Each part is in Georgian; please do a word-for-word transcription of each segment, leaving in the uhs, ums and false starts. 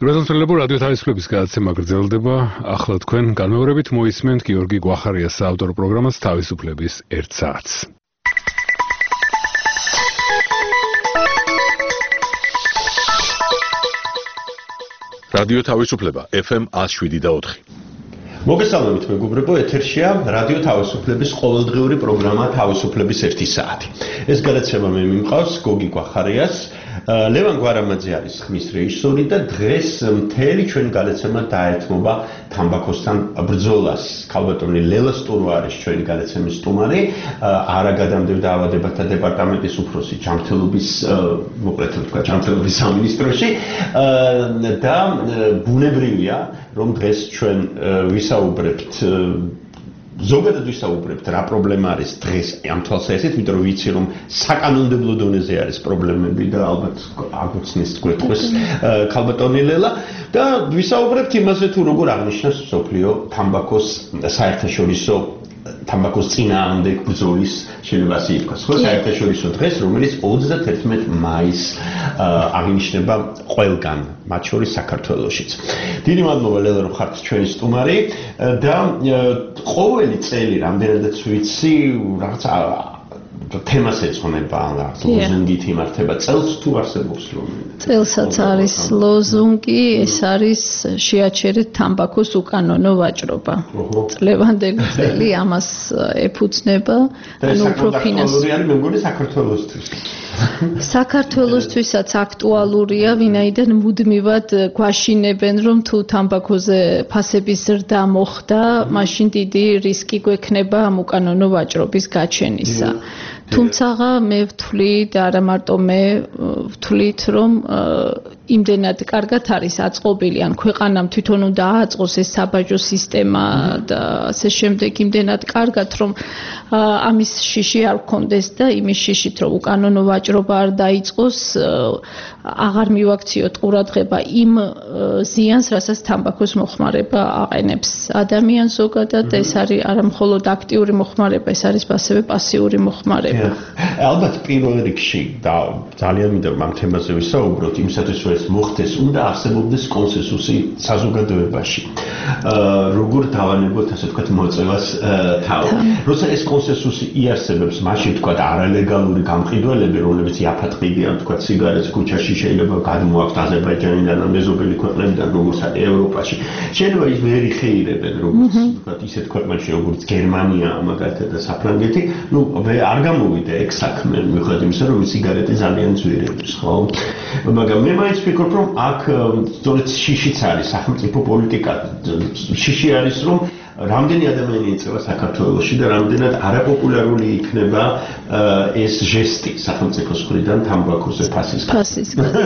Ურაზამთრელებო რადიო თავისუფლების გადაცემა გრძელდება. ახლა თქვენ განმეორებით მოისმენთ გიორგი გვახარიას საავტორო პროგრამას თავისუფლების ერთ საათს. რადიო თავისუფლება ეფ ემ one oh seven point four. მოგესალმებით მეგობრებო, ეთერშია რადიო თავისუფლების ყოველდღიური პროგრამა თავისუფლების ერთი საათი. ეს გადაცემა მე მიმყავს გოგი გვახარიას, ლევან გვარამაძე არის ხმის რეჟისორი და დღეს მთელი ჩვენი გადაცემა დაეთმობა თამბაქოსთან ბრძოლას. ქალბატონი ლელა სტურვა არის ჩვენი გადაცემის სტუმარი, არა გადამდებ დაავადებათა დეპარტამენტის უფროსი ჯანმრთელობის, მოკლედ თქვა ჯანმრთელობის სამინისტროში და ბუნებრივია, რომ დღეს ჩვენ ვისაუბრებთ ზოგადად ვისაუბრებთ რა პრობლემა არის დღეს ამ თვალსაზრისით, იმიტომ რომ ვიცი რომ საკანონმდებლო დონეზე არის პრობლემები და ალბათ აგვცნის თქვენს ქალბატონი ლელა და ვისაუბრებთ იმაზე თუ როგორ აღნიშნავს მსოფლიო თამბაქოს საერთაშორისო თამბაქოს წინააღმდეგ ბრძოლის შეიძლება ასე ითქვას, ხო, საერთაშორისო დღეს, რომელიც ოცდათერთმეტ მაისს აღინიშნება ყველგან, მათ შორის საქართველოშიც. დიდი მადლობა ლელა, რომ ხართ ჩვენი სტუმარი და ყოველი წელი რამდენადაც ვიცი, რაღაც თემას ეძღვნება, ლოზუნგით იმართება, წელს თუ არსებობს ლოზუნგი? წელსაც არის ლოზუნგი, ეს არის შეაჩერეთ თამბაქოს უკანონო ვაჭრობა. წლევანდელი წელი ამას ეფუძნება, ანუ უფრო ფინანსური არის, მე მგონი საქართველოსთვის. საქართველოსთვისაც აქტუალურია, ვინაიდან მუდმივად გვაშინებენ, რომ თუ თამბაქოზე ფასების ზრდა მოხდა, მაშინ დიდი რისკი გვექნება ამ უკანონო ვაჭრობის გაჩენისა. თუმცა მე ვთვლი და არა მარტო მე ვთვლით, რომ იმდენად კარგად არის აწყობილი, ან ქვეყანამ თვითონ უნდა აწყოს ეს საბაჟო სისტემა და ასე შემდეგ, იმდენად კარგად, რომ ამის შიში არ გქონდეს და იმის შიშით, რომ უკანონო ვაჭრობა არ დაიწყოს, აღარ მივაქციოთ ყურადღება იმ ზიანს, რასაც თამბაქოს მოხმარება აყენებს ადამიანს ზოგადად, ეს არის არა მხოლოდ აქტიური მოხმარება, ეს არის ასევე პასიური მოხმარება. ალბათ პირველ რიგში და ძალიან მინდა რომ ამ თემაზე ვისაუბროთ, იმისათვის რომ ეს მოხდეს, უნდა არსებობდეს კონსენსუსი საზოგადოებაში. როგორ დავანებოთ, ასე ვთქვათ, მოწევას თავი. როცა ეს კონსენსუსი იარსებებს, მაშინ ვთქვათ, არალეგალური გამყიდველები, რომლებიც იაფათყიდიან, ვთქვათ, სიგარეტს ქუჩაში შეიძლება გადმოაქვთ აზერბაიჯანიდან და მეზობელი ქვეყნებიდან, როგორც ევროპაში. შეიძლება ის ვერ იხეირებენ, როგორც ვთქვათ, ისეთ ქვეყნებში, როგორც გერმანია, მაგალითად და საფრანგეთი, ნუ არ გამოვიდა ეგ საქმე, მიუხედავად იმისა, რომ სიგარეტი ძალიან ძვირების, ხო? მაგრამ მე მაინც ვფიქრობ, რომ აქ სწორედ შიშიც არის სახელმწიფო პოლიტიკა. შიში არის, რომ რამდენი ადამიანი ეწევა საქართველოში და რამდენად არაპოპულარული იქნება ეს ჟესტი სახელმწიფოს მხრიდან თამბაქოზე ფასის გაზრდა.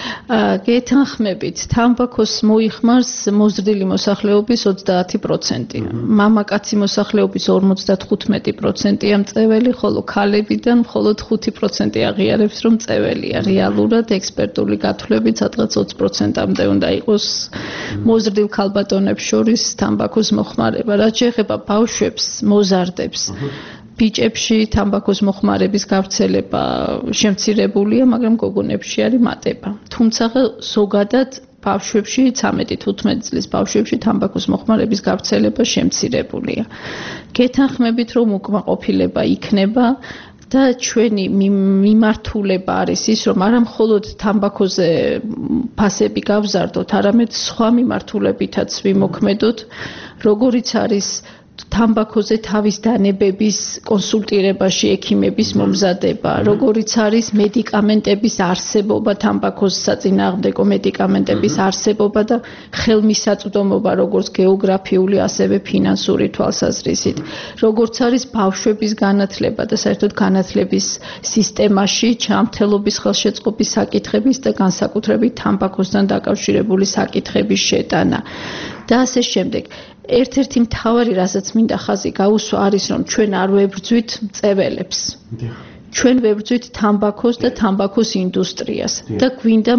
გეთანხმებით, თამბაქოს მოიხმარს მოზრდილი მოსახლეობის ოცდაათი პროცენტი. მამაკაცი მოსახლეობის ორმოცდათხუთმეტი პროცენტია მწეველი, ხოლო ქალებიდან მხოლოდ ხუთი პროცენტი აღიარებს, რომ მწეველია. რეალურად ექსპერტული გათვლებით სადღაც ოცი პროცენტამდე უნდა იყოს მოზრდილ ქალბატონებს შორის თამბაქოს მოხმარება. რაც შეეხება ბავშვებს, მოზარდებს, ბიჭებში თამბაქოს მოხმარების გავრცელება შემცირებულია, მაგრამ გოგონებში არის მატება. თუმცა ზოგადად ბავშვებში, ცამეტი თუთხმეტი წლის ბავშვებში თამბაქოს მოხმარების გავრცელება შემცირებულია. გეთანხმებით, რომ უკმაყოფილება იქნება და ჩვენი მიმართულება არის ის, რომ არა მხოლოდ თამბაქოზე ფასები გავზარდოთ, არამედ სხვა მიმართულებითაც ვიმოქმედოთ, როგორიც არის თამბაქოზე თავის დანებების კონსულტირებაში ექიმების მომზადება, როგორიც არის მედიკამენტების არსებობა, თამბაქოს საწინააღმდეგო მედიკამენტების არსებობა და ხელმისაწვდომობა, როგორც გეოგრაფიული, ასევე ფინანსური თვალსაზრისით, როგორც არის ბავშვების განათლება და საერთოდ განათლების სისტემაში ჯანმრთელობის ხელშეწყობის საკითხების და განსაკუთრებით თამბაქოსთან დაკავშირებული საკითხების შეტანა და ასე შემდეგ. ერთ-ერთი მთავარი, რასაც მინდა ხაზი გაუსვა, არის, რომ ჩვენ არ ვებრძვით მწეველებს. ჩვენ ვებრძვით თამბაქოს და თამბაქოს ინდუსტრიას და გვინდა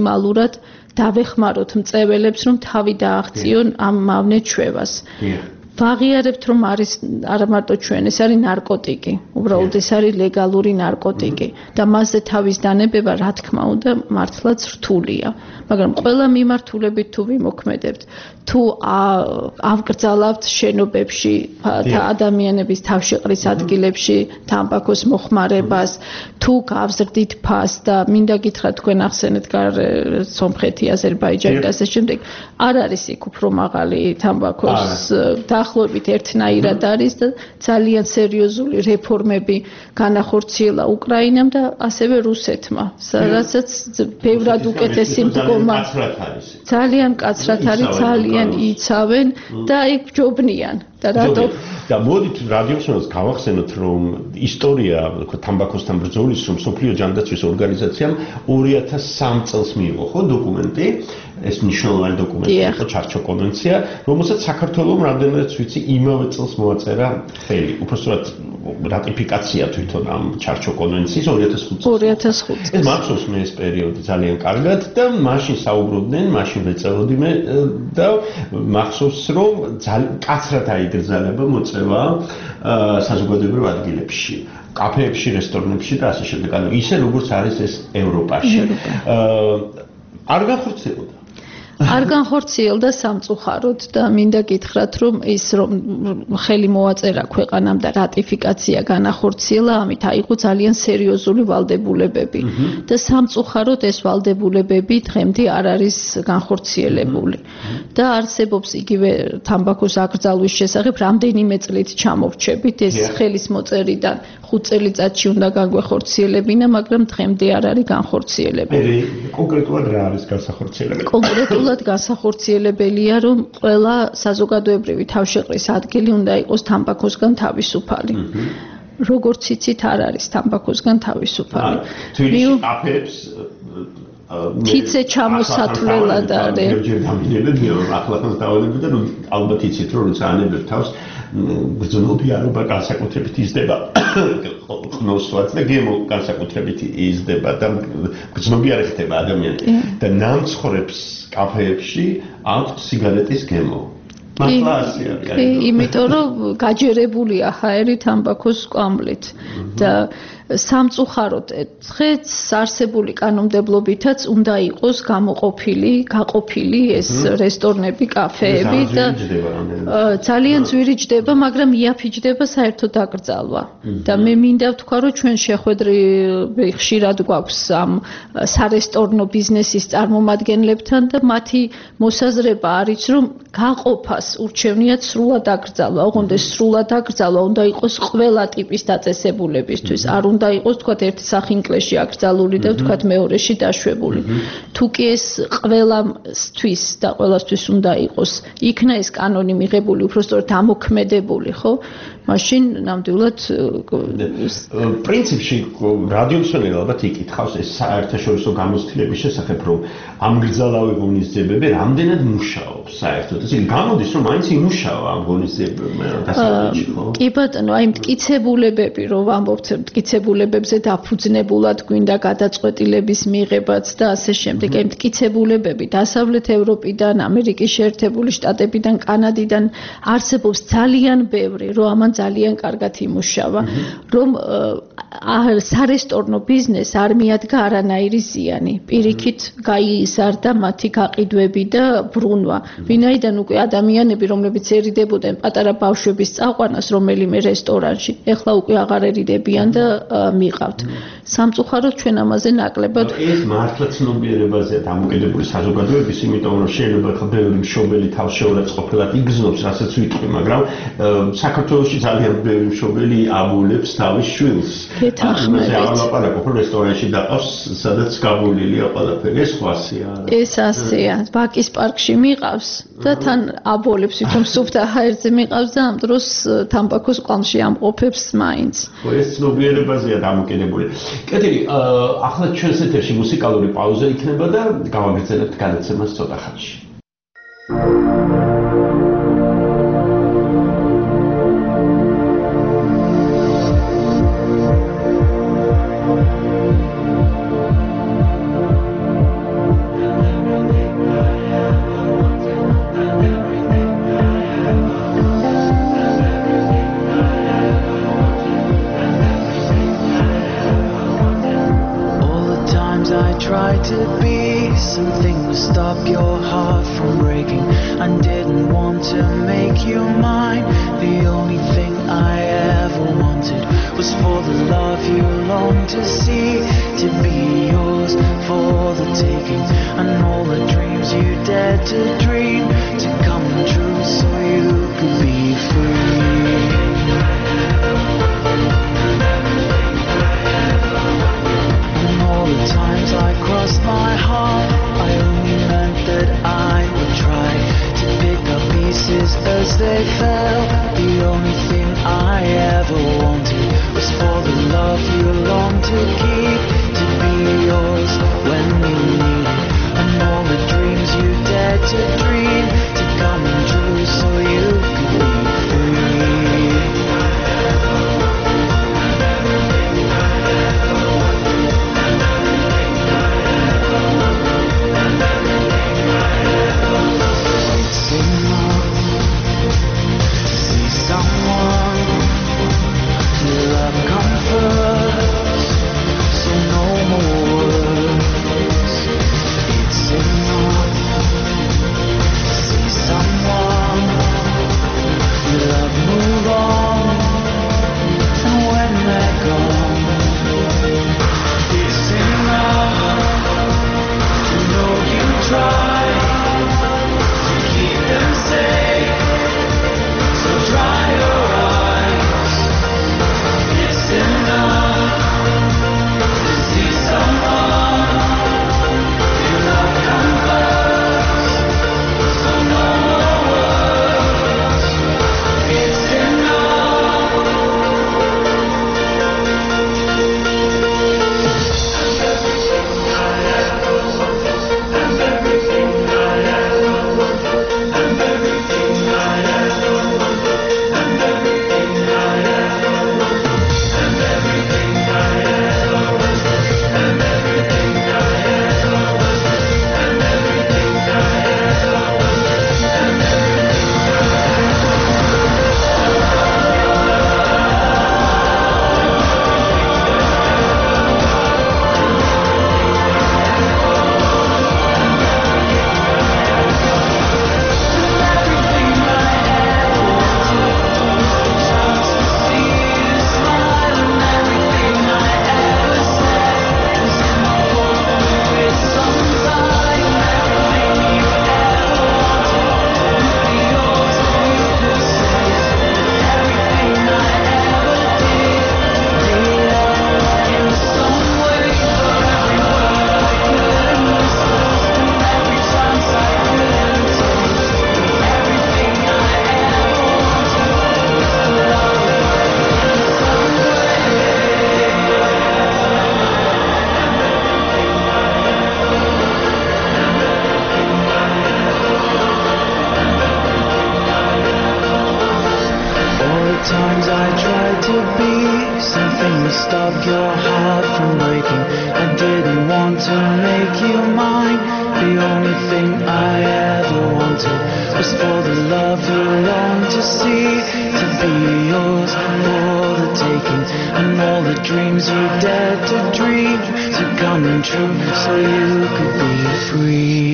მაქსიმალურად დავეხმაროთ მწეველებს, რომ თავი დააღწიონ ამ მავნე ჩვევას. ვაღიარებთ რომ არის არა მარტო ჩვენ ეს არის ნარკოტიკი უბრალოდ ეს არის ლეგალური ნარკოტიკი და მასზე თავის დანებება რა თქმა უნდა მართლაც რთულია მაგრამ ყველა მიმართულებით თუ ვიმოქმედებთ თუ ავკრძალავთ შენობებში და ადამიანების თავშეყრის ადგილებში თამბაქოს მოხმარებას თუ გავზრდით ფას და მინდა გითხრათ თქვენ ახსენეთ სომხეთი აზერბაიჯანი და ასე შემდეგ არ არის იქ უფრო მაღალი თამბაქოს დაახლოებით ერთნაირად არის და ძალიან სერიოზული რეფორმები განახორციელა უკრაინამ და ასევე რუსეთმა სადაც ბევრად უკეთესი მდგომა ძალიან მკაცრად არის ძალიან იცავენ და იქ ჯობნიან და რატო და მოდით რადიოსმენელს გავახსენოთ რომ ისტორია თამბაქოსთან ბრძოლის რომ სოფლიო ჯანდაცვის ორგანიზაციამ ორი ათას სამი წელს მიიღო ხო დოკუმენტი ეს მნიშვნელოვანი დოკუმენტი იყო ჩარჩო კონვენცია რომელსაც საქართველოს რამდენადაც ვიცი იმავე წელს მოაწერა ხელი უბრალოდ რატიფიკაცია თვითონ ამ ჩარჩო კონვენციის ორი ათას ხუთი ორი ათას ხუთი წელს ეს მახსოვს მე ეს პერიოდი ძალიან კარგად და მაშინ საუბრობდნენ მაშინ ვეწელოდი მე და მახსოვს რომ ძალიან კაცრად აიგრძელება მოწევა საზოგადოებრივ ადგილებში კაფეებში რესტორნებში და ასე შემდეგ ანუ ისე როგორც არის ეს ევროპაში არ განხორციელდა არ განხორციელდა სამწუხაროდ და მინდა გითხრათ რომ ის რომ ხელი მოაწერა ქვეყანამ და რატიფიკაცია განახორციელა ამით აიღო ძალიან სერიოზული ვალდებულებები და სამწუხაროდ ეს ვალდებულებები დღემდე არ არის განხორციელებული და არსებობს იგივე თამბაქოს აკრძალვის შესახებ რამდენიმე წლით ჩამორჩებით ეს ხელის მოწერიდან ხუთ წელიწადში უნდა განგვეხორციელებინა მაგრამ დღემდე არ არის განხორციელებული კონკრეტულად რა არის განსახორციელებელი კონკრეტულად განსახორციელებელია რომ ყველა საზოგადოებრივი თავშეყრის ადგილი უნდა იყოს თამბაქოსგან თავისუფალი როგორც იცით არ არის თამბაქოსგან თავისუფალი თბილისში კაფეებს თიცე ჩამოსათვლელად არის ჯერ დამინებებია რომ ახლახანს დავალებდი და ალბათ იცით რომ როცა ანებებ თავს გრძნობიანობა განსაკუთრებით იზრდება ხნოსვაც და გემო განსაკუთრებით იზრდება და გრძნობიანი ხდება ადამიანი და ნამცხრებს კაფეებში აქვს სიგარეტის გემო მართლა ასეა იმიტომ რომ გაჯერებულია ჰაერი თამბაქოს კვამლით და სამწუხაროდ დღეს არსებული კანონმდებლობითაც უნდა იყოს გამოყოფილი, გაყოფილი ეს რესტორნები, კაფეები და ძალიან ძვირი ჯდება, მაგრამ იაფიჯდება საერთოდ დაკრძალვა. და მე მინდა ვთქვა, რომ ჩვენ შეხვედრები ხშირად გვაქვს ამ სარესტორნო ბიზნესის წარმომადგენლებთან და მათი მოსაზრება არის, რომ გაყოფას ურჩევნიათ სრულად დაკრძალვა. ოღონდ ეს სრულად დაკრძალვა უნდა იყოს ყველა ტიპის დაწესებულებისთვის. არ უნდა იყოს თქვათ ერთი სახინკლეში აკრძალული და თქვათ მეორეში დაშვებული. თუ კი ეს ყველასთვის და ყველასთვის უნდა იყოს, იქნა ეს კანონი მიღებული უბრალოდ ამოქმედებული, ხო? მაშინ ნამდვილად პრინციპში რადიომსმენელი ალბათ იკითხავს ეს საერთაშორისო გამოცდილების შესახებ, რომ ამ გრძალავი ღონისძიებები რამდენად მუშაობს საერთოდ. ესე იგი გამოდის, რომ მაინც იმუშავა ამ ღონისძიებებმა დასავლეთში, ხო? კი ბატონო, აი მტკიცებულებები, რომ ვამბობთ მტკიცებულებებზე დაფუძნებულად გვინდა გადაწყვეტილების მიღებაც და ასე შემდეგ. აი მტკიცებულებები დასავლეთ ევროპიდან, ამერიკის შეერთებული შტატებიდან, კანადიდან არსებობს ძალიან ბევრი, რომ ამან ძალიან კარგად იმუშავა, რომ სარესტორნო ბიზნეს არ მიადგა არანაირი ზიანი. პირიქით გაიზარდა მათი გაყიდვები და ბრუნვა. ვინაიდან უკვე ადამიანები, რომლებიცერიდებოდნენ პატარა ბავშვების წაყვანას რომელიმე რესტორანში, ეხლა უკვე აღარერიდებიან და მიყავთ. სამწუხაროდ ჩვენ ამაზე ნაკლებად ეს მართლა ცნობიერებაზეა დამოკიდებული საზოგადოების, იმიტომ რომ შეიძლება ხა ბევრი მშობელი თავშეურაც ყოფილად იგრძნობს, რასაც ვიტყვი, მაგრამ საქართველოში ძალიან ბევრი მშობელი აბულებს თავის შვილს. ამაზე არ ლაპარაკობ, რესტორანში დაყავს, სადაც გაბოლილია ყველაფერი, ეს ხასია. ეს ასეა. ბაკის პარკში მიყავს და თან აბოლებს, თვითონ სუფთა ჰაერზე მიყავს და ამ დროს თამბაქოს კვამლში ამყოფებს მაინც. ხო, ეს ცნობიერებაზეა დამოკიდებული. კეთილი, ახლა ჩვენს ეთერში მუსიკალური პაუზა იქნება და გავაგრძელებთ გადაცემას ცოტა ხანში. something to stop your heart from breaking. I didn't want to make you mine. The only thing I ever wanted was for the love you long to see, to be yours for the taking, and all the dreams you dared to dream to come true so you could be free. And all the times I crossed my heart, I only meant that I would try to pick up pieces as they fell. The only thing I ever wanted was for the love you long to keep, to be yours when you need it, and all the dreams you dared to dream to come true so you could be free. It's enough to see someone to love comfort, so no more words. It's enough to see someone you love move on, and when they're gone, it's enough to know you tried to keep them safe, so dry your eyes. It's enough to see someone you love comforts, so no more words. It's enough. And everything I ever wanted, and everything I ever wanted, and everything I ever wanted, and everything I ever wanted, and everything I ever wanted, and everything I ever wanted, and everything I ever wanted, and all the times I tried to be something to stop your heart from breaking. I didn't want to make you mine. The only thing I ever wanted was for the love you long to see, to be yours for the taking, and all the dreams you dared to dream to come true so you could be free.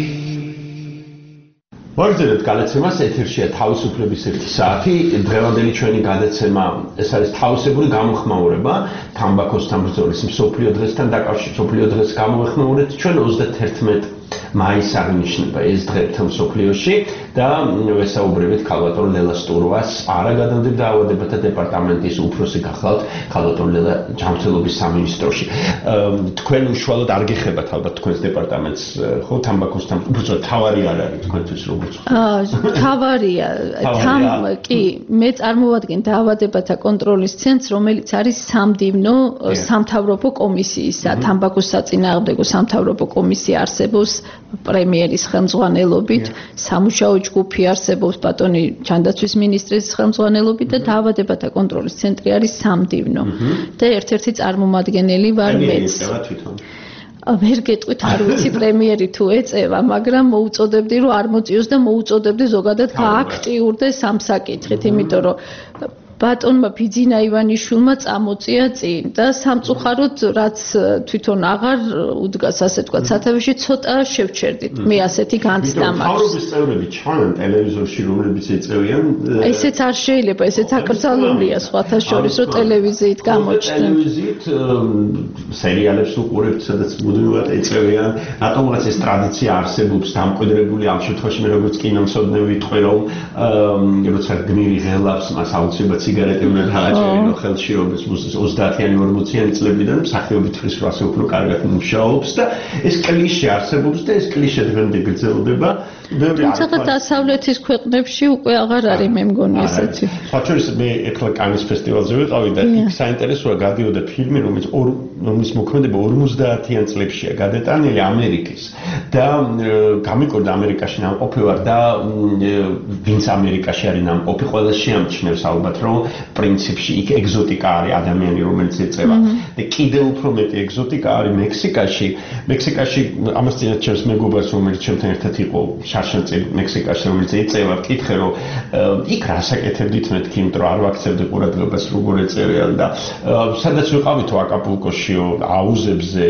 ვაგრძელებთ განაცემას, ეთერშია თავისუფლების ერთი საათი. დღევანდელი ჩვენი განაცემა ეს არის თავისებური გამოხმაურება თამბაქოსთან ბრძოლის მსოფლიო დღესთან დაკავშირებით. მსოფლიო დღეს გამოვეხმაურეთ ჩვენ ოცდაათი მაისს აღნიშნება ეს დღე მთელ მსოფლიოში და ვესაუბრებით ქალბატონ ლელა სტურვას, არაგადამდებ დაავადებათა დეპარტამენტის უფროსი გახლავთ ქალბატონ ლელა ჯანმრთელობის სამინისტროში. თქვენ უშუალოდ არ გეხებათ ალბათ თქვენს დეპარტამენტს, ხო, თამბაქოსთან უბრალოდ თავარი არ არის თქვენთვის როგორც? აა, თავარია, თამ კი, მე წარმოვადგენ დაავადებათა კონტროლის ცენტრს, რომელიც არის სამდივნო სამთავრობო კომისიისა, თამბაქოს საწინააღმდეგო სამთავრობო კომისია არსებობს პრემიერის ხელმძღვანელობით, სამუშაო ჯგუფი არსებობს ბატონი ჯანდაცვის მინისტრის ხელმძღვანელობით და დაავადებათა კონტროლის ცენტრი არის სამდივნო. და ერთ-ერთი წარმომადგენელი ვარ მეც. ვერ გეტყვით, არ ვიცი პრემიერი თუ ეწევა, მაგრამ მოუწოდებდი რომ არ მოწიოს და მოუწოდებდი ზოგადად გააქტიურდეს ამ საკითხით, იმიტომ რომ ბატონმა ბიძინა ივანიშვილმა წამოწია წინ და სამწუხაროდ რაც თვითონ აღარ უდგას ასე თქვა სათავეში ცოტა შევჩერდით მე ასეთი განცდა მაქვს თავრობის წევრები ჩანან ტელევიზორში რომლებიც ეწევიან ესეც არ შეიძლება ესეც აკრძალულია სხვათა შორის რომ ტელევიზიით გამოჩნდნენ ტელევიზიით სერიალებს უყურებთ სადაც მუდმივად ეწევიან რატომღაც ეს ტრადიცია არსებობს დამკვიდრებული ამ შემთხვევაში მე როგორც კინომსწავლე ვიტყვი რომ როცა გმირი ღელავს მას აუცილებლად სიგარეტი უნდა გააჭერინო ხელში რომ ეს ოცდაათიანი ორმოციანი წლებიდან მსახიობი თვლის რომ ასე უფრო კარგად მუშაობს და ეს კლიშე არსებობს და ეს კლიშე დღემდე გრძელდება თუმცა დასავლეთის ქვეყნებში უკვე აღარ არის მე მგონი ესეთი საჩურის მე ეხლა კანის ფესტივალზე ვიყავი და იქ საინტერესოა გადიოდა ფილმი რომელიც რომლის მოქმედება ორმოცდაათიან წლებშია გადატანილი ამერიკის და გამიკორდა ამერიკაში ნამყოფი ვარ და ვინც ამერიკაში არის ნამყოფი ყველა შეამჩნევს ალბათ რომ პრინციპში იქ ეგზოტიკა არის ადამიანი რომელიც ეწევა და კიდევ უფრო მეტი ეგზოტიკა არის მექსიკაში მექსიკაში ამას წინათ ჩემს მეგობარს რომელიც ჩემთან ერთად იყო შარშანწი მექსიკაში რომელიც ეწევა ვკითხე რომ იქ რას აკეთებდით მეთქი იმიტომ რომ არ ვაქცევდი ყურადღებას როგორ ეწევიან და სადაც ვიყავითო აკაპულკოშიო აუზებზე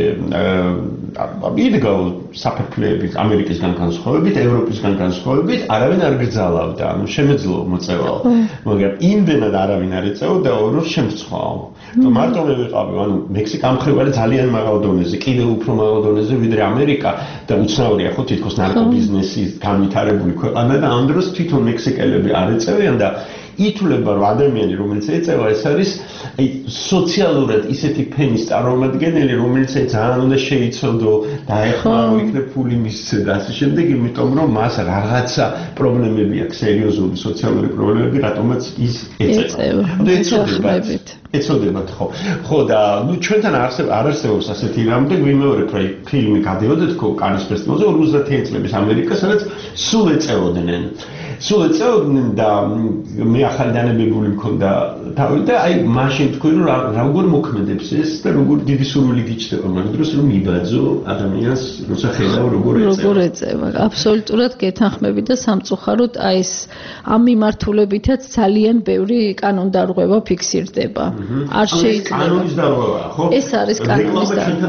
იდგა საფრთხეები ამერიკისგან განსხვავებით ევროპისგან განსხვავებით არავინ არ გრძალავდა ანუ შემეძლო მოწევა მაგრამ იმდენად არავინ არ ეწეოდა რომ შემცხვაო მარტო მე ვიყავი ანუ მექსიკა მხრივ არის ძალიან მაღალ დონეზე კიდევ უფრო მაღალ დონეზე ვიდრე ამერიკა და უცნაურია ხო თითქოს ნარკობიზნესის განვითარებული ქვეყანა და ამ დროს თვითონ მექსიკელები არ ეწევიან და ითვლება რომ ადამიანი რომელიც ეწევა ეს არის აი სოციალურად ისეთი ფენის წარმომადგენელი რომელიც ძალიან უნდა შეიცოდო და ეხმარო იქნებ ფული მისცე და ასე შემდეგ იმიტომ რომ მას რაღაცა პრობლემები აქვს სერიოზული სოციალური პრობლემები რატომაც ის ეწევა ეწევა ეწოდებათ ხო ხო და ნუ ჩვენთან არსებ არ არსებობს ასეთი რამ და ვიმეორებ რომ ფილმი გადიოდა თქო კანის ფესტივალზე ორმოცდაათიანი წლების ამერიკა სადაც სულ ეწეოდნენ სულ ეწეოდნენ და მე ახალი დანებებული მქონდა თავი და აი მაშინ თქვი რომ როგორ მოქმედებს ეს და როგორ დიდი სურვილი გიჩნდება მაგ დროს რომ იბაძო ადამიანს როცა ხედავ როგორ ეწევა როგორ ეწევა აბსოლუტურად გეთანხმები და სამწუხაროდ აი ეს ამ მიმართულებითაც ძალიან ბევრი კანონდარღვევა ფიქსირდება არ შეიძლება კანონის დარღვევაა ხო ეს არის კანონის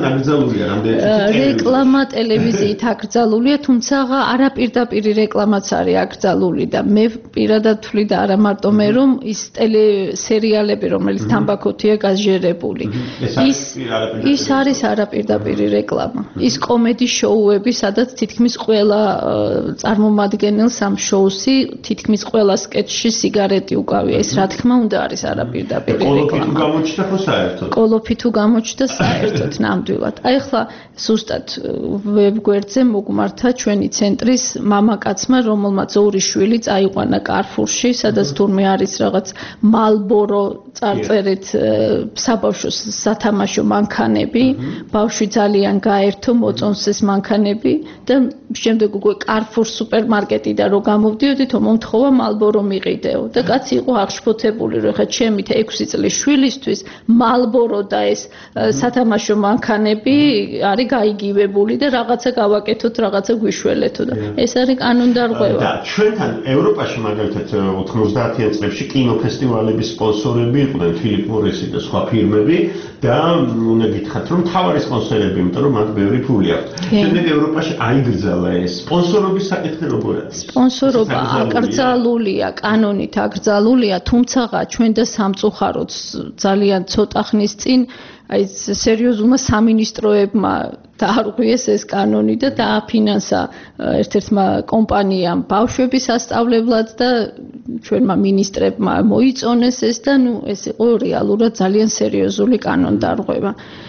დარღვევა რეკლამა ტელევიზიით აკრძალულია თუმცა არაპირდაპირი რეკლამაც არის აკრძალული და მე პირადად ვთვლი და არა მარტო მე რომ ის ტელესერიალები რომელიც თამბაქოთია გაზჟერებული ის ის არის არაპირდაპირი რეკლამა ის კომედი შოუები სადაც თითქმის ყველა წარმომადგენელს ამ შოუსი თითქმის ყველა სკეჩში სიგარეტი უკავია ეს რა თქმა უნდა არის არაპირდაპირი რეკლამა გამოჩნდა ხო საერთოდ კოლოფი თუ გამოჩნდა საერთოდ ნამდვილად აი ახლა ზუსტად ვებგვერდზე მოგმართა ჩვენი ცენტრის მამაკაცმა რომელმაც ორი შვილი წაიყვანა კარფურში, სადაც თურმე არის რაღაც მალბორო წარწერით საბავშვო სათამაშო მანქანები, ბავშვი ძალიან გაერთო, მოწონს ეს მანქანები და შემდეგ უკვე კარფურ სუპერმარკეტიდან რო გამოვდიოდით, მომთხოვა მალბორო მიყიდეო და კაცი იყო აღშფოთებული, რომ ხა ჩემი ექვსი წლის შვილისთვის მალბორო და ეს სათამაშო მანქანები არის გაიგივებული და რაღაცა გავაკეთოთ, რაღაცა გვიშველეთო და ეს არის კანონდარღვევა. და ჩვენთან ევროპაში მაგალითად ოცდაათიან წლებში კინოფესტივალების სპონსორები იყვნენ ფილიპ მორისი და სხვა ფირმები და უნდა გითხრათ რომ მთავარი სპონსორები იმიტომ რომ მათ ბევრი ფული აქვთ. შემდეგ ევროპაში აიგრძალა ეს სპონსორობის საკითხი როგორ არის? სპონსორობა აკრძალულია, კანონით აკრძალულია, თუმცა ჩვენ და სამწუხაროდ ძალიან ცოტა ხნის წინ აი სერიოზულმა სამინისტროებმა დაარღვიეს ეს კანონი და დააფინანსა ერთ-ერთმა კომპანიამ ბავშვების ასწავლებლად და ჩვენმა მინისტრებმა მოიწონეს ეს და ნუ ეს იყო რეალურად ძალიან სერიოზული კანონდარღვევა.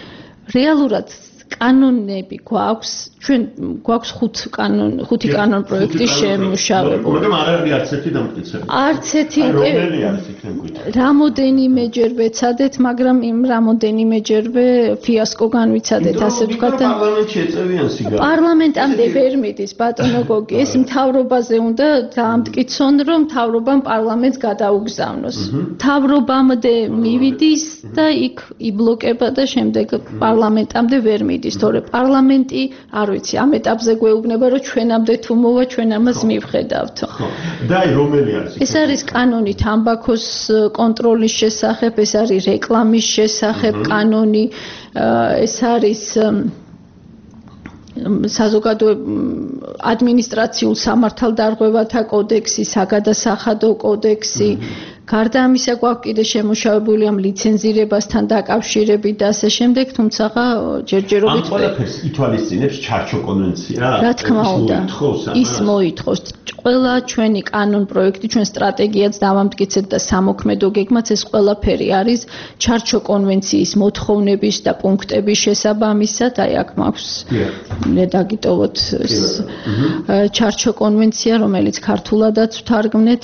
რეალურად კანონები გვაქვს, ჩვენ გვაქვს ხუთ კანონ, ხუთი კანონ პროექტი შემუშავებული. მაგრამ არ არის არც ერთი დამტკიცებული. არც ერთი რომელი არის იქნებ გვითხრა. რამოდენიმეჯერვე ცადეთ, მაგრამ იმ რამოდენიმეჯერვე ფიასკო განვიცადეთ, ასე ვთქვათ. პარლამენტში ეწევიან სიგარეტს. პარლამენტამდე ვერ მიდის, ბატონო გოგი, ეს მთავრობაზე უნდა დაამტკიცონ, რომ მთავრობამ პარლამენტს გადაუგზავნოს. მთავრობამდე მივიდის და იქ იბლოკება და შემდეგ პარლამენტამდე ვერ მიდის. მიდის, თორე პარლამენტი, არ ვიცი, ამ ეტაპზე გვეუბნება, რომ ჩვენამდე თუ მოვა, ჩვენ ამას მივხედავთ. ხო. და აი რომელი არის? ეს არის კანონი თამბაქოს კონტროლის შესახებ, ეს არის რეკლამის შესახებ კანონი, ეს არის საზოგადო ადმინისტრაციულ სამართალდარღვევათა კოდექსი, საგადასახადო კოდექსი. გარდა ამისა გვაქვს კიდე შემუშავებული ამ ლიცენზირებასთან დაკავშირებით და ასე შემდეგ, თუმცა ჯერჯერობით ამ ყველაფერს ითვალისწინებს ჩარჩო კონვენცია? რა თქმა უნდა, ის მოითხოვს. ყველა ჩვენი კანონ პროექტი, ჩვენ სტრატეგიაც დავამტკიცეთ და სამოქმედო გეგმაც ეს ყველაფერი არის ჩარჩო კონვენციის მოთხოვნების და პუნქტების შესაბამისად, აი აქ მაქვს დაგიტოვოთ ჩარჩო კონვენცია, რომელიც ქართულადაც ვთარგმნეთ.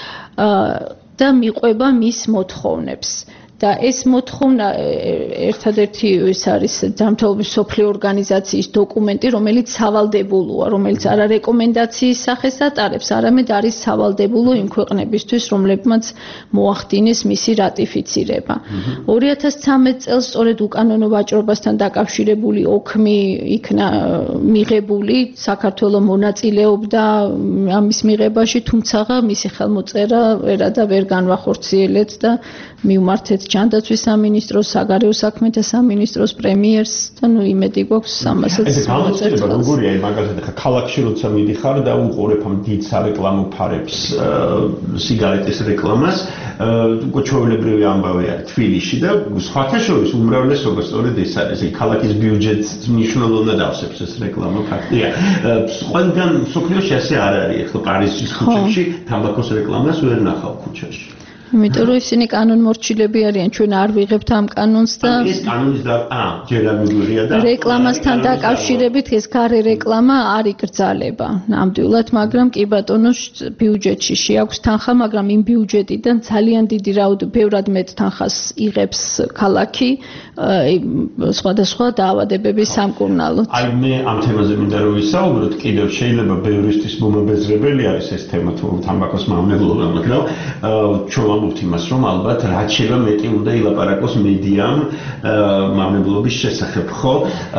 და მიყვება მის მოთხოვნებს. და ეს მოთხოვნა ერთადერთი ეს არის ჯანმრთელობის მსოფლიო ორგანიზაციის დოკუმენტი, რომელიც სავალდებულოა, რომელიც არა რეკომენდაციის სახეს ატარებს, არამედ არის სავალდებულო იმ ქვეყნებისთვის, რომლებმაც მოახდინეს მისი რატიფიცირება. ორი ათას ცხრამეტ წელს სწორედ უკანონო ვაჭრობასთან დაკავშირებული ოქმი იქნა მიღებული, საქართველოს მონაწილეობდა ამის მიღებაში, თუმცა მისი ხელმოწერა ვერა და ვერ განვახორციელეთ და მივმართეთ ჯანდაცვის სამინისტროს, საგარეო საქმეთა სამინისტროს, პრემიერს და ნუ იმედი გვაქვს ამასაც მოწერთ. ეს როგორია, მაგალითად, ხა ქალაქში როცა მიდიხარ და უყურებ ამ დიდ სარეკლამო ფარებს სიგარეტის რეკლამას, უკვე ჩვეულებრივი ამბავია თბილისში და სხვათა შორის უმრავლესობა სწორედ ეს არის. ეს ქალაქის ბიუჯეტს მნიშვნელოვნად ავსებს ეს რეკლამა ფაქტია. ყველგან მსოფლიოში ასე არ არის. ახლა პარიზის ქუჩებში თამბაქოს რეკლამას ვერ ნახავ ქუჩაში. იმიტომ რომ ისინი კანონმორჩილები არიან, ჩვენ არ ვიღებთ ამ კანონს და ეს კანონის და ა ჯერამიდურია და რეკლამასთან დაკავშირებით ეს გარე რეკლამა არ იკრძალება ნამდვილად, მაგრამ კი ბატონო ბიუჯეტში შეაქვს თანხა, მაგრამ იმ ბიუჯეტიდან ძალიან დიდი რაოდენობით ბევრად მეტ თანხას იღებს ქალაქი სხვადასხვა დაავადებების სამკურნალოდ. აი მე ამ თემაზე მინდა რომ ვისაუბროთ, კიდევ შეიძლება ბევრისთვის მომაბეზრებელი არის ეს თემა თუ თამბაქოს მავნებლობა, მაგრამ ჩვენ იმას რომ ალბათ რაც შეიძლება მეტი უნდა ილაპარაკოს მედიამ მავნებლობის შესახებ, ხო?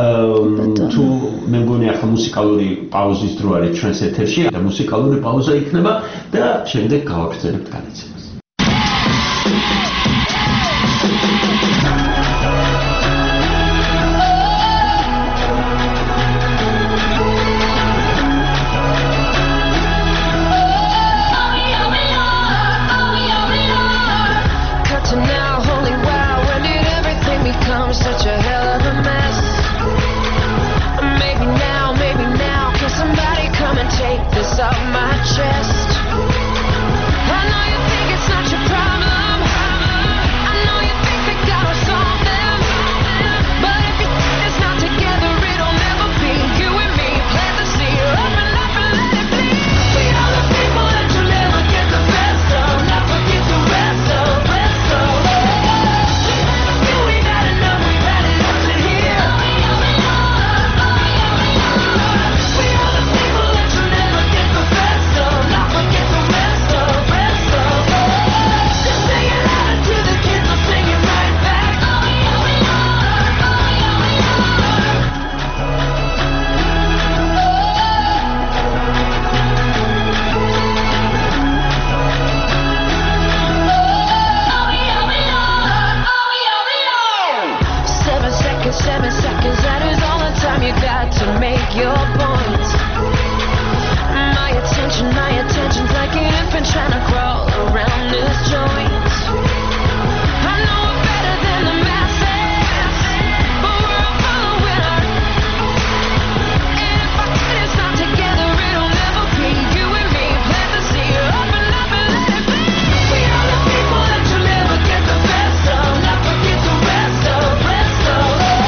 თუ მე მგონი ახლა მუსიკალური პაუზის დრო არის ჩვენს ეთერში და მუსიკალური პაუზა იქნება და შემდეგ გავაგრძელებთ განაცემას. Such a hell of a mess. Maybe now, maybe now, can somebody come and take this off my chest? I know you think it's not your problem. I know you think we gotta solve them. But if you think it's not together, it'll never be. You and me, plant the seed, open up and let it bleed. We are the people that you'll never get the best of, not forget the rest of, rest of. Seven seconds, that is all the time you got to make your point. My attention, my attention's like an infant trying to crawl around this joint. I know we're better than the masses, but we're all following our. And if our head is not together, it'll never be. You and me, plant the seed, open up and let it be. We are the people that you'll never get the best of, not forget the rest of, rest of.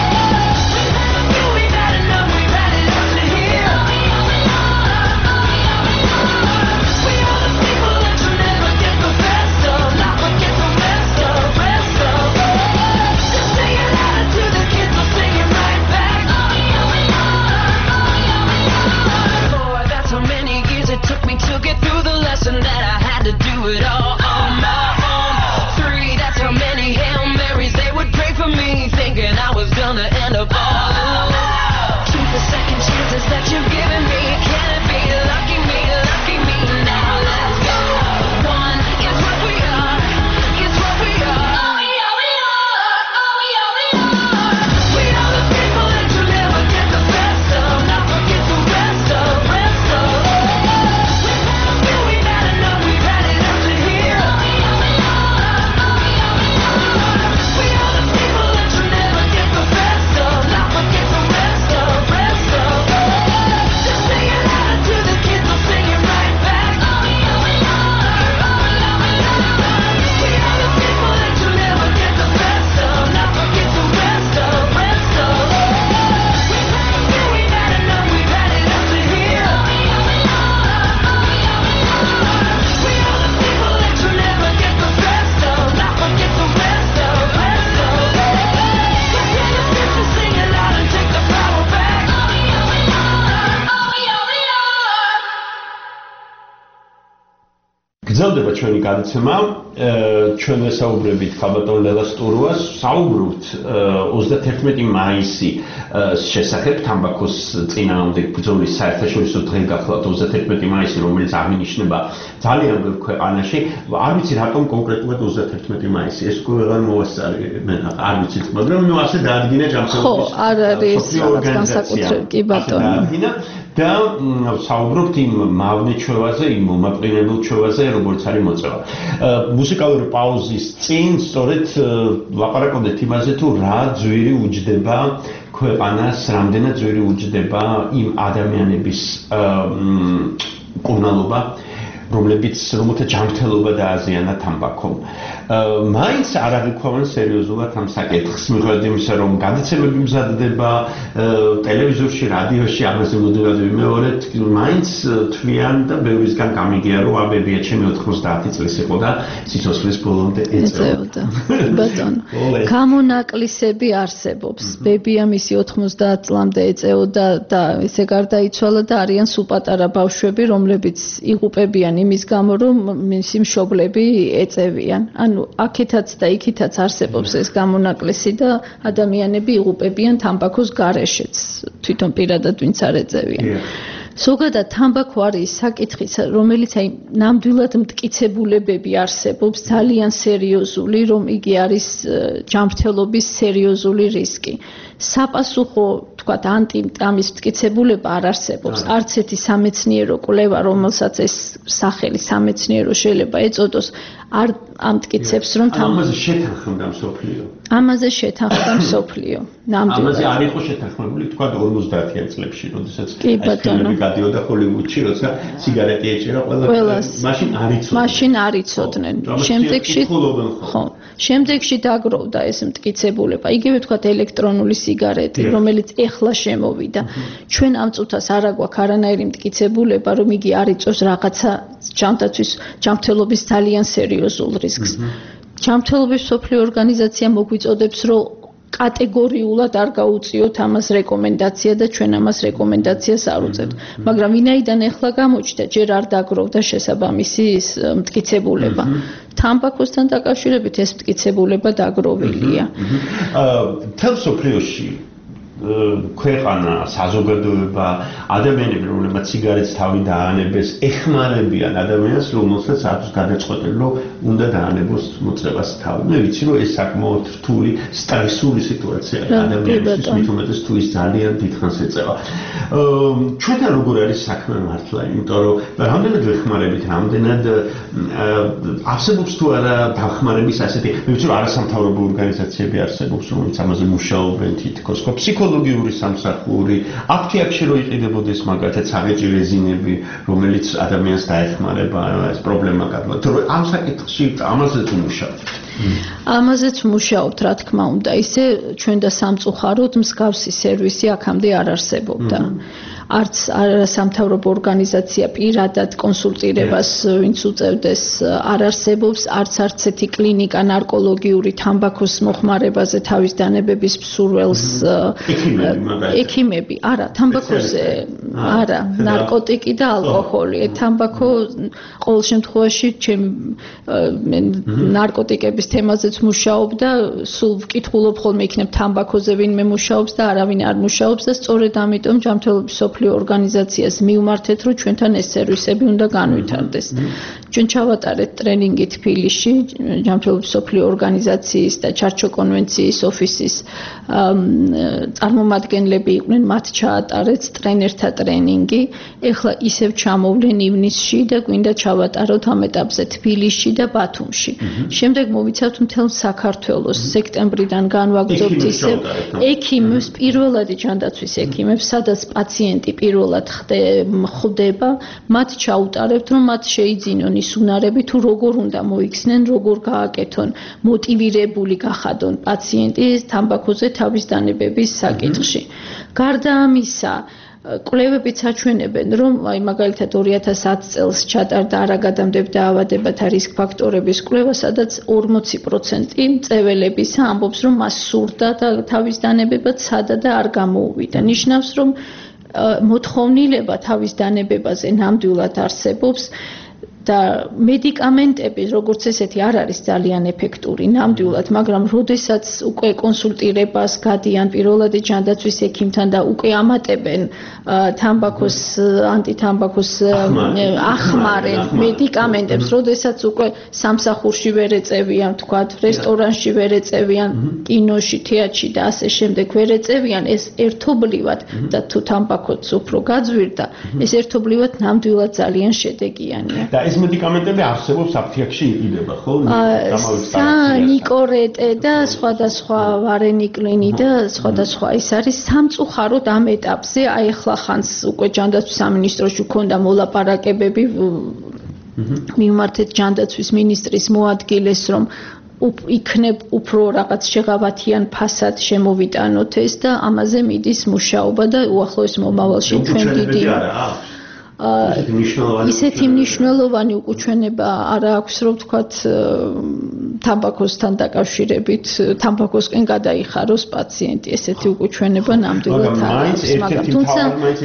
To get through the lesson that I had to do it all on my own. Three, that's how many Hail Marys they would pray for me, thinking I was gonna end up all alone. გრძელდება ჩვენი გადაცემა. ჩვენ ვესაუბრებით ხალბატონ ლელას ტურუას, საუბრობთ ოცდაათერთმეტი მაისი შესახებ თამბაქოს წინააღმდეგ ბრძოლის საერთაშორისო დღე გახლავთ ოცდაათერთმეტი მაისი, რომელიც აღინიშნება ძალიან ბევრ ქვეყანაში. არ ვიცი რატომ კონკრეტულად ოცდაათერთმეტი მაისი, ეს ყველგან მოასწარი, მე არ ვიცით, მაგრამ ნუ ასე დაადგინა ჯანმრთელობის ხო, არ არის რაღაც განსაკუთრებული, კი ბატონო. და საუბრობთ იმ მავნე ჩვევაზე, იმ მომაყრინებელ ჩვევაზე, როგორც არის მოწევა. მუსიკალური პაუზის წინ სწორედ ლაპარაკობთ იმაზე, თუ რა ძვირი უჯდება ქვეყანას, რამდენად ძვირი უჯდება იმ ადამიანების მკურნალობა, რომლებიც რომელთა ჯანმრთელობა დააზიანა თამბაქომ. მაინც არ აღიქვამენ სერიოზულად ამ საკითხს, მიუხედავად იმისა, რომ გადაცემები მზადდება ტელევიზორში, რადიოში, ამაზე მუდმივად ვიმეორებთ, მაინც თვლიან და ბევრისგან გამიგია, რომ აბებია ჩემი ოთხმოცდაათი წლის იყო და სიცოცხლის ბოლომდე ეწეოდა. ბატონო, გამონაკლისები არსებობს. ბებია მისი ოთხმოცდაათ წლამდე ეწეოდა და ისე გარდაიცვალა და არიან სულ პატარა ბავშვები, რომლებიც იღუპებიან იმის გამო, რომ მისი მშობლები ეწევიან. ანუ აქეთაც და იქითაც არსებობს ეს გამონაკლისი და ადამიანები იღუპებიან თამბაქოს გარეშეც, თვითონ პირადად ვინც არ ეწევიან. ზოგადად თამბაქო არის საკითხი, რომელიც აი ნამდვილად მტკიცებულებები არსებობს, ძალიან სერიოზული, რომ იგი არის ჯანმრთელობის სერიოზული რისკი. საპასუხო, თქვათ, ანტი-ამის მტკიცებულება არ არსებობს. არც ერთი სამეცნიერო კვლევა, რომელსაც ეს სახელი სამეცნიერო შეიძლება ეწოდოს, არ ამტკიცებს, რომ ამაზე შეთანხმდა მსოფლიო. ამაზე შეთანხმდა მსოფლიო. ნამდვილად. ამაზე არ იყო შეთანხმებული, თქვათ, ორმოცდაათიან წლებში, როდესაც ეს ფილმები გადიოდა ჰოლივუდში, როცა სიგარეტი ეჭირა ყველას. მაშინ არ იცოდნენ. მაშინ არ იცოდნენ. შემდეგში ხო. შემდეგში დაგროვდა ეს მტკიცებულება. იგივე თქვათ ელექტრონული სიგარეტი, რომელიც ეხლა შემოვიდა. ჩვენ ამ წუთას არ აგვაქვს არანაირი მტკიცებულება, რომ იგი არ იწვევს რაღაცა ჯანმრთელობის ჯანმრთელობის ძალიან სერიოზულ რისკს. ჯანმრთელობის მსოფლიო ორგანიზაცია მოგვიწოდებს, რომ კატეგორიულად არ გაუწიოთ ამას რეკომენდაცია და ჩვენ ამას რეკომენდაციას არ უწევთ. მაგრამ ვინაიდან ეხლა გამოჩნდა, ჯერ არ დაგროვდა შესაბამისი მტკიცებულება. თამბაქოსთან დაკავშირებით ეს მტკიცებულება დაგროვილია. მთელ მსოფლიოში ქვეყანა, საზოგადოება, ადამიანები, რომლებმაც სიგარეტს თავი დაანებეს, ეხმარებიან ადამიანს, რომელსაც აქვს გადაწყვეტილი, რომ უნდა დაანებოს მოწევას თავი. მე ვიცი, რომ ეს საკმაოდ რთული, სტრესული სიტუაციაა ადამიანისთვის, მით უმეტეს თუ ის ძალიან დიდხანს ეწევა. ჩვენთან როგორ არის საქმე მართლა, იმიტომ რომ რამდენად ვეხმარებით, რამდენად არსებობს თუ არა დახმარების ასეთი, მე ვიცი, რომ არასამთავრობო ორგანიზაციები არსებობს, რომლებიც ამაზე მუშაობენ თითქოს, ხო, ფსიქოლოგიური სამსახური, აფთიაქში რო იყიდებოდეს მაგალითად საღეჭი რეზინები, რომელიც ადამიანს დაეხმარება ეს პრობლემა გადმოვა. თუ ამ საკითხში ამაზეც მუშაობთ. ამაზეც მუშაობთ, რა თქმა უნდა, ისე ჩვენ და სამწუხაროდ მსგავსი სერვისი აქამდე არ არსებობდა. არც არასამთავრობო ორგანიზაცია პირადად კონსულტირებას ვინც უწევდეს არ არსებობს, არც არც ერთი კლინიკა ნარკოლოგიური თამბაქოს მოხმარებაზე თავის დანებების მსურველს ექიმები, არა, თამბაქოზე არა, ნარკოტიკი და ალკოჰოლი. თამბაქო ყოველ შემთხვევაში ჩემი ნარკოტიკების თემაზეც მუშაობ და სულ ვკითხულობ ხოლმე იქნებ თამბაქოზე ვინმე მუშაობს და არავინ არ მუშაობს და სწორედ ამიტომ ჯანმრთელობის ორგანიზაციას მივმართეთ, რომ ჩვენთან ეს სერვისები უნდა განვითარდეს. ჩვენ ჩავატარეთ ტრენინგი თბილისში, ჯანმრთელობის მსოფლიო ორგანიზაციის და ჩარჩო კონვენციის ოფისის წარმომადგენლები იყვნენ, მათ ჩაატარეთ ტრენერთა ტრენინგი. ეხლა ისევ ჩამოვლენ ივნისში და გვინდა ჩავატაროთ ამ ეტაპზე თბილისში და ბათუმში. შემდეგ მოვიცავთ მთელ საქართველოს, სექტემბრიდან განვაგრძობთ ისევ ექიმებს, პირველადი ჯანდაცვის ექიმებს, სადაც პაციენტი პირველად ხვდება, მათ ჩაუტარებთ, რომ მათ შეიძინონ ის უნარები, თუ როგორ უნდა მოიქცნენ, როგორ გააკეთონ, მოტივირებული გახადონ პაციენტი თამბაქოზე თავის დანებების საკითხში. გარდა ამისა, კვლევებიც აჩვენებენ, რომ აი მაგალითად ორი ათას ათი წელს ჩატარდა არაგადამდებდა დაავადებათა რისკ ფაქტორების კვლევა, სადაც ორმოცი პროცენტი მწეველებისა ამბობს, რომ მას სურდა და თავის დანებება ცადა და არ გამოუვიდა. ნიშნავს, რომ მოთხოვნილება თავის დანებებაზე ნამდვილად არსებობს. და მედიკამენტები როგორც ესეთი არ არის ძალიან ეფექტური ნამდვილად, მაგრამ როდესაც უკვე კონსულტირებას გადიან პირველად ჯანდაცვის ექიმთან და უკვე ამატებენ თამბაქოს ანტითამბაქოს ახმარენ მედიკამენტებს, როდესაც უკვე სამსახურში ვერ ეწევიან, თქვათ, რესტორანში ვერ ეწევიან, კინოში, თეატრში და ასე შემდეგ ვერ ეწევიან, ეს ერთობლივად და თუ თამბაქოც უფრო გაძვირდა, ეს ერთობლივად ნამდვილად ძალიან შედეგიანია. და ეს მედიკამენტები არსებობს აფთიაქში იყიდება, ხო? ნიკორეტე და სხვადასხვა ვარენიკლინი და სხვადასხვა ის არის სამწუხაროდ ამ ეტაპზე, აი ახლა ხანს უკვე ჯანდაცვის სამინისტროში ქონდა მოლაპარაკებები მიმართეთ ჯანდაცვის მინისტრის მოადგილეს, რომ იქნებ უფრო რაღაც შეღავათიან ფასად შემოვიტანოთ ეს და ამაზე მიდის მუშაობა და უახლოეს მომავალში ჩვენ დიდი ისეთი მნიშვნელოვანი უკუჩვენება არ აქვს, რომ თქვათ თამბაქოსთან დაკავშირებით თამბაქოსკენ გადაიხაროს პაციენტი, ესეთი უკუჩვენება ნამდვილად არ აქვს, მაგრამ თუმცა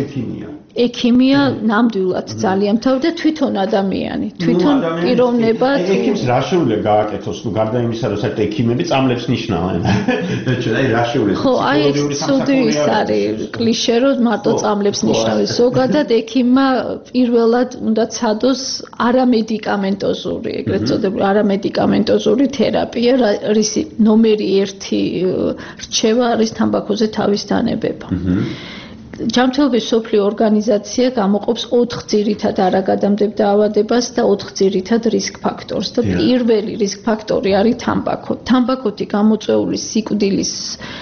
ექიმია ნამდვილად ძალიან თავი და თვითონ ადამიანი, თვითონ პიროვნება. ექიმს რა შეუძლია გააკეთოს, ნუ გარდა იმისა, რომ საერთოდ ექიმები წამლებს ნიშნავენ. აი რა შეუძლია. ხო, აი ეს ცუდი ის არის კლიშე, რომ მარტო წამლებს ნიშნავს. ზოგადად ექიმმა პირველად უნდა ცადოს არამედიკამენტოზური, ეგრეთ წოდებული არამედიკამენტოზური თერაპია, რისი ნომერი ერთი რჩევა არის თამბაქოზე თავის დანებება. ჯანმრთელობის მსოფლიო ორგანიზაცია გამოყოფს ოთხ ძირითად არაგადამდებელ დაავადებას და ოთხ ძირითად რისკ ფაქტორს და პირველი რისკ ფაქტორი არის თამბაქო. თამბაქოთი გამოწვეული სიკვდილის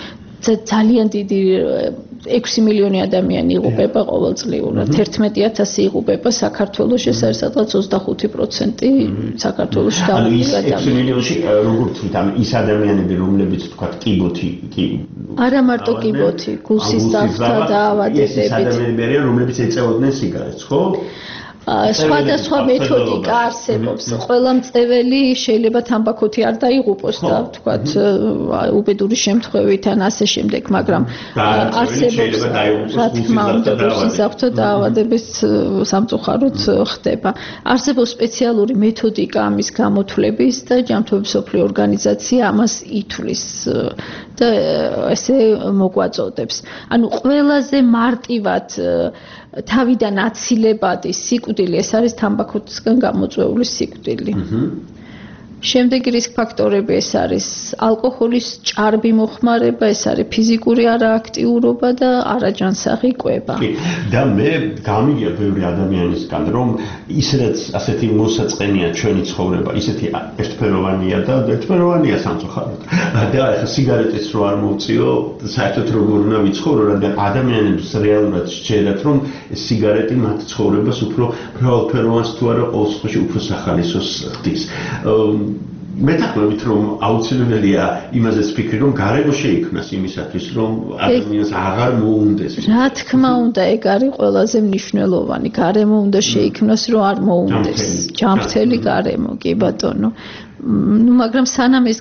ძალიან დიდი ექვსი მილიონი ადამიანი იღუპება ყოველწლიურად. ერთმეტი ათასი იღუპება საქართველოში, ეს არის სადღაც ოცდახუთი პროცენტი საქართველოში დაავადებული ადამიანი. ექვსი მილიონში როგორც ვთქვით, ამ ის ადამიანები, რომლებიც თქვათ კიბოთი კი არა მარტო კიბოთი, გულსის დახთა დაავადებებით. ეს ადამიანები არიან, რომლებიც ეწეოდნენ სიგარეტს, ხო? სხვადასხვა მეთოდიკა არსებობს. ყველა მწეველი შეიძლება თამბაქოთი არ დაიღუპოს და თქვათ უბედური შემთხვევით ან ასე შემდეგ, მაგრამ არსებობს რა თქმა უნდა გულსისაღვთო დაავადების სამწუხაროდ ხდება. არსებობს სპეციალური მეთოდიკა ამის გამოთვლების და ჯანმრთელობის მსოფლიო ორგანიზაცია ამას ითვლის და ესე მოგვაწოდებს. ანუ ყველაზე მარტივად თავიდან აცილებადი სიკვდილი ეს არის თამბაქოსგან გამოწვეული სიკვდილი. შემდეგი რისკ ფაქტორები ეს არის ალკოჰოლის ჭარბი მოხმარება, ეს არის ფიზიკური არააქტიურობა და არაჯანსაღი კვება. და მე გამიგია ბევრი ადამიანისგან, რომ ისედაც ასეთი მოსაწყენია ჩვენი ცხოვრება, ისეთი ერთფეროვანია და ერთფეროვანია სამწუხაროდ. და ახლა სიგარეტის რო არ მოვწიო, საერთოდ როგორ უნდა ვიცხოვრო, რადგან ადამიანებს რეალურად სჯერათ, რომ სიგარეტი მათ ცხოვრებას უფრო მრავალფეროვანს თუ არა ყოველ შემთხვევაში უფრო სახალისოს ხდის. მეთანხმებით, რომ აუცილებელია იმაზეც ფიქრი, რომ გარემო შეიქმნას იმისათვის, რომ ადამიანს აღარ მოუნდეს. რა თქმა უნდა, ეგ არის ყველაზე მნიშვნელოვანი. გარემო უნდა შეიქმნას, რომ არ მოუნდეს. ჯანმრთელი გარემო, კი ბატონო. ნუ მაგრამ სანამ ეს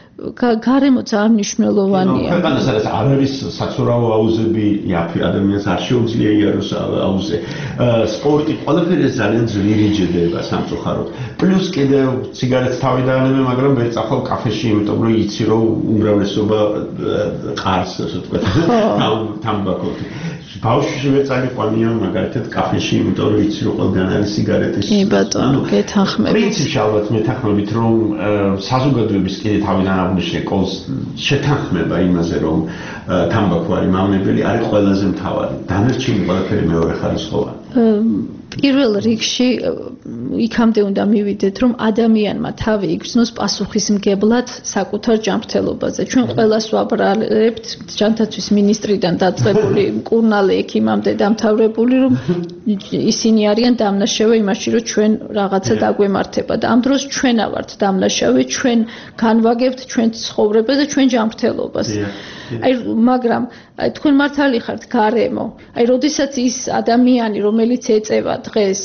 გარემო ძალიან მნიშვნელოვანია. ქვეყანას არის არ არის საცურაო აუზები, იაფი ადამიანს არ შეუძლია იაროს აუზე. სპორტი ყველაფერი ძალიან ძლიერი ჯდება სამწუხაროდ. პლუს კიდევ სიგარეტს თავი დაანებე, მაგრამ ვერ წახვალ კაფეში, იმიტომ რომ იცი რომ უმრავლესობა ყარს, ასე ვთქვათ, თამბაქოთი. ბავშვი ვერ წაიყვანია მაგალითად კაფეში, იმიტომ რომ იცი რომ ყველგან არის სიგარეტის. კი ბატონო, გეთანხმებით. პრინციპში ალბათ მეთანხმებით, რომ საზოგადოების კიდე თავიდან აღნიშნე კოლს შეთანხმება იმაზე, რომ თამბაქო არის მავნებელი, არის ყველაზე მთავარი. დანარჩენი ყველაფერი მეორე ხარისხოვანი. პირველ რიგში იქამდე უნდა მივიდეთ, რომ ადამიანმა თავი იგრძნოს პასუხისმგებლად საკუთარ ჯანმრთელობაზე. ჩვენ ყველას ვაბრალებთ ჯანდაცვის მინისტრიდან დაწყებული მკურნალე ექიმამდე დამთავრებული, რომ ისინი არიან დამნაშავე იმაში, რომ ჩვენ რაღაცა დაგვემართება და ამ დროს ჩვენა ვართ დამნაშავე, ჩვენ განვაგებთ ჩვენ ცხოვრებას და ჩვენ ჯანმრთელობას. აი მაგრამ თქვენ მართალი ხართ გარემო. აი როდესაც ის ადამიანი, რომელიც ეწევა დღეს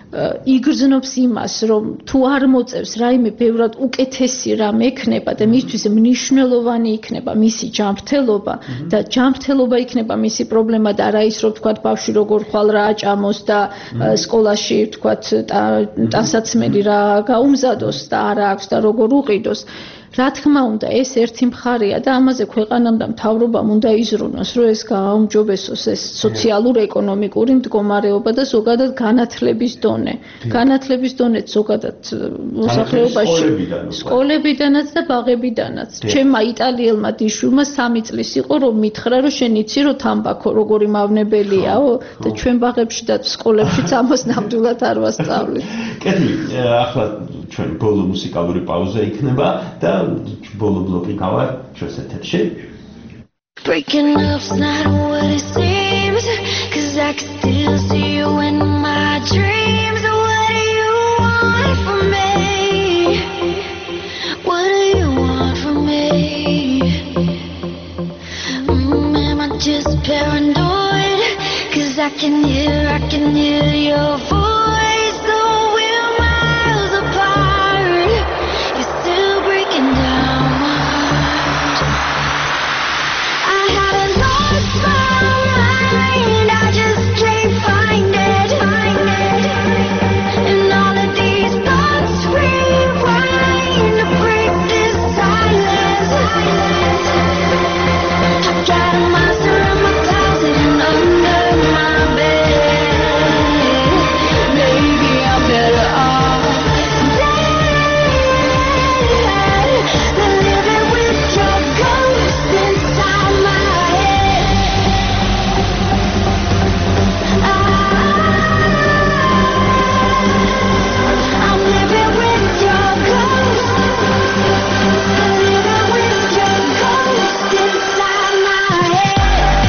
იგრძნობს იმას, რომ თუ არ მოწევს რაიმე ბევრად უკეთესი რამ ექნება და მისთვის მნიშვნელოვანი იქნება მისი ჯანმრთელობა და ჯანმრთელობა იქნება მისი პრობლემა და არა ის, რომ თქვათ ბავშვი როგორ ხვალ რა აჭამოს და სკოლაში თქვათ ტანსაცმელი რა გაუმზადოს და არა აქვს და როგორ უყიდოს. რა თქმა უნდა, ეს ერთი მხარეა და ამაზე ქვეყანამ და მთავრობამ უნდა იზრუნოს, რომ ეს გააუმჯობესოს ეს სოციალურ-ეკონომიკური მდგომარეობა და ზოგადად განათლების დონე. განათლების დონეც ზოგადად მოსახლეობაში სკოლებიდანაც და ბაღებიდანაც. ჩემმა იტალიელმა დიშვილმა სამი წლის იყო, რომ მითხრა, რომ შენ იცი, რომ თამბაქო როგორი მავნებელიაო და ჩვენ ბაღებში და სკოლებშიც ამას ნამდვილად არ ვასწავლით. კეთილი, ახლა ჩვენ ბოლო მუსიკალური პაუზა იქნება და ბოლო ბლოკი გავა ჩვენს ეთერში. Breaking up's not what it seems, 'cause I can still see you in my dreams. What do you want from me? What do you want from me? Mm, am I just paranoid? 'Cause I can hear, I can hear your voice, though we're miles apart. You're still breaking down my heart. I haven't lost my mind, I just can't find it, find it. And all of these thoughts rewind to break this silence. I've got a monster in my closet and under my bed. Maybe I'm better off dead than living with your ghost inside my head. I'm living with your ghost. I'm living with your ghost inside my head.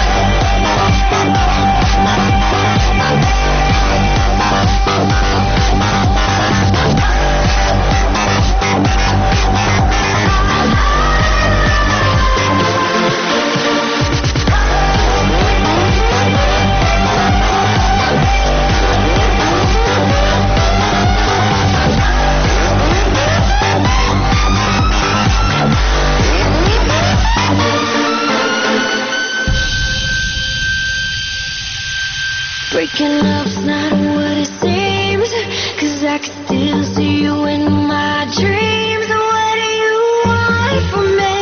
Breaking up's not what it seems, 'cause I can still see you in my dreams. What do you want from me?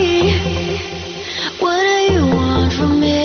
What do you want from me?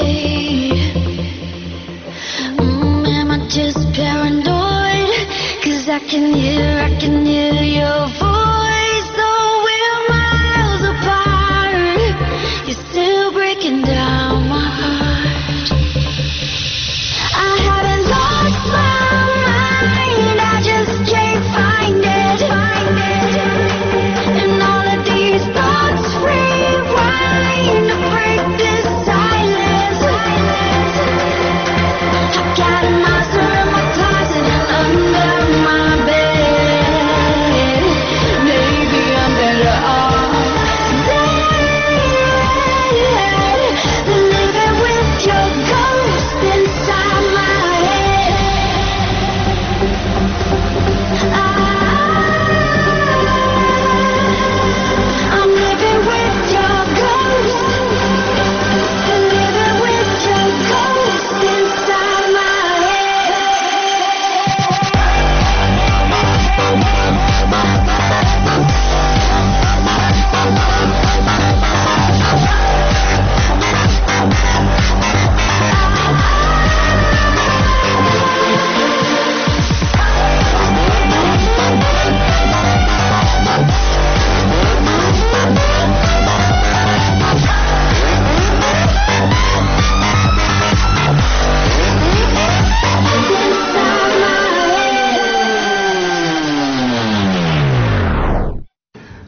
Mm, am I just paranoid? 'Cause I can hear, I can hear your voice, though we're miles apart. You're still breaking down my heart. I haven't lost my mind, I just can't find it, find it. And all of these thoughts rewind to break this silence. I've got a monster in my closet and under my bed.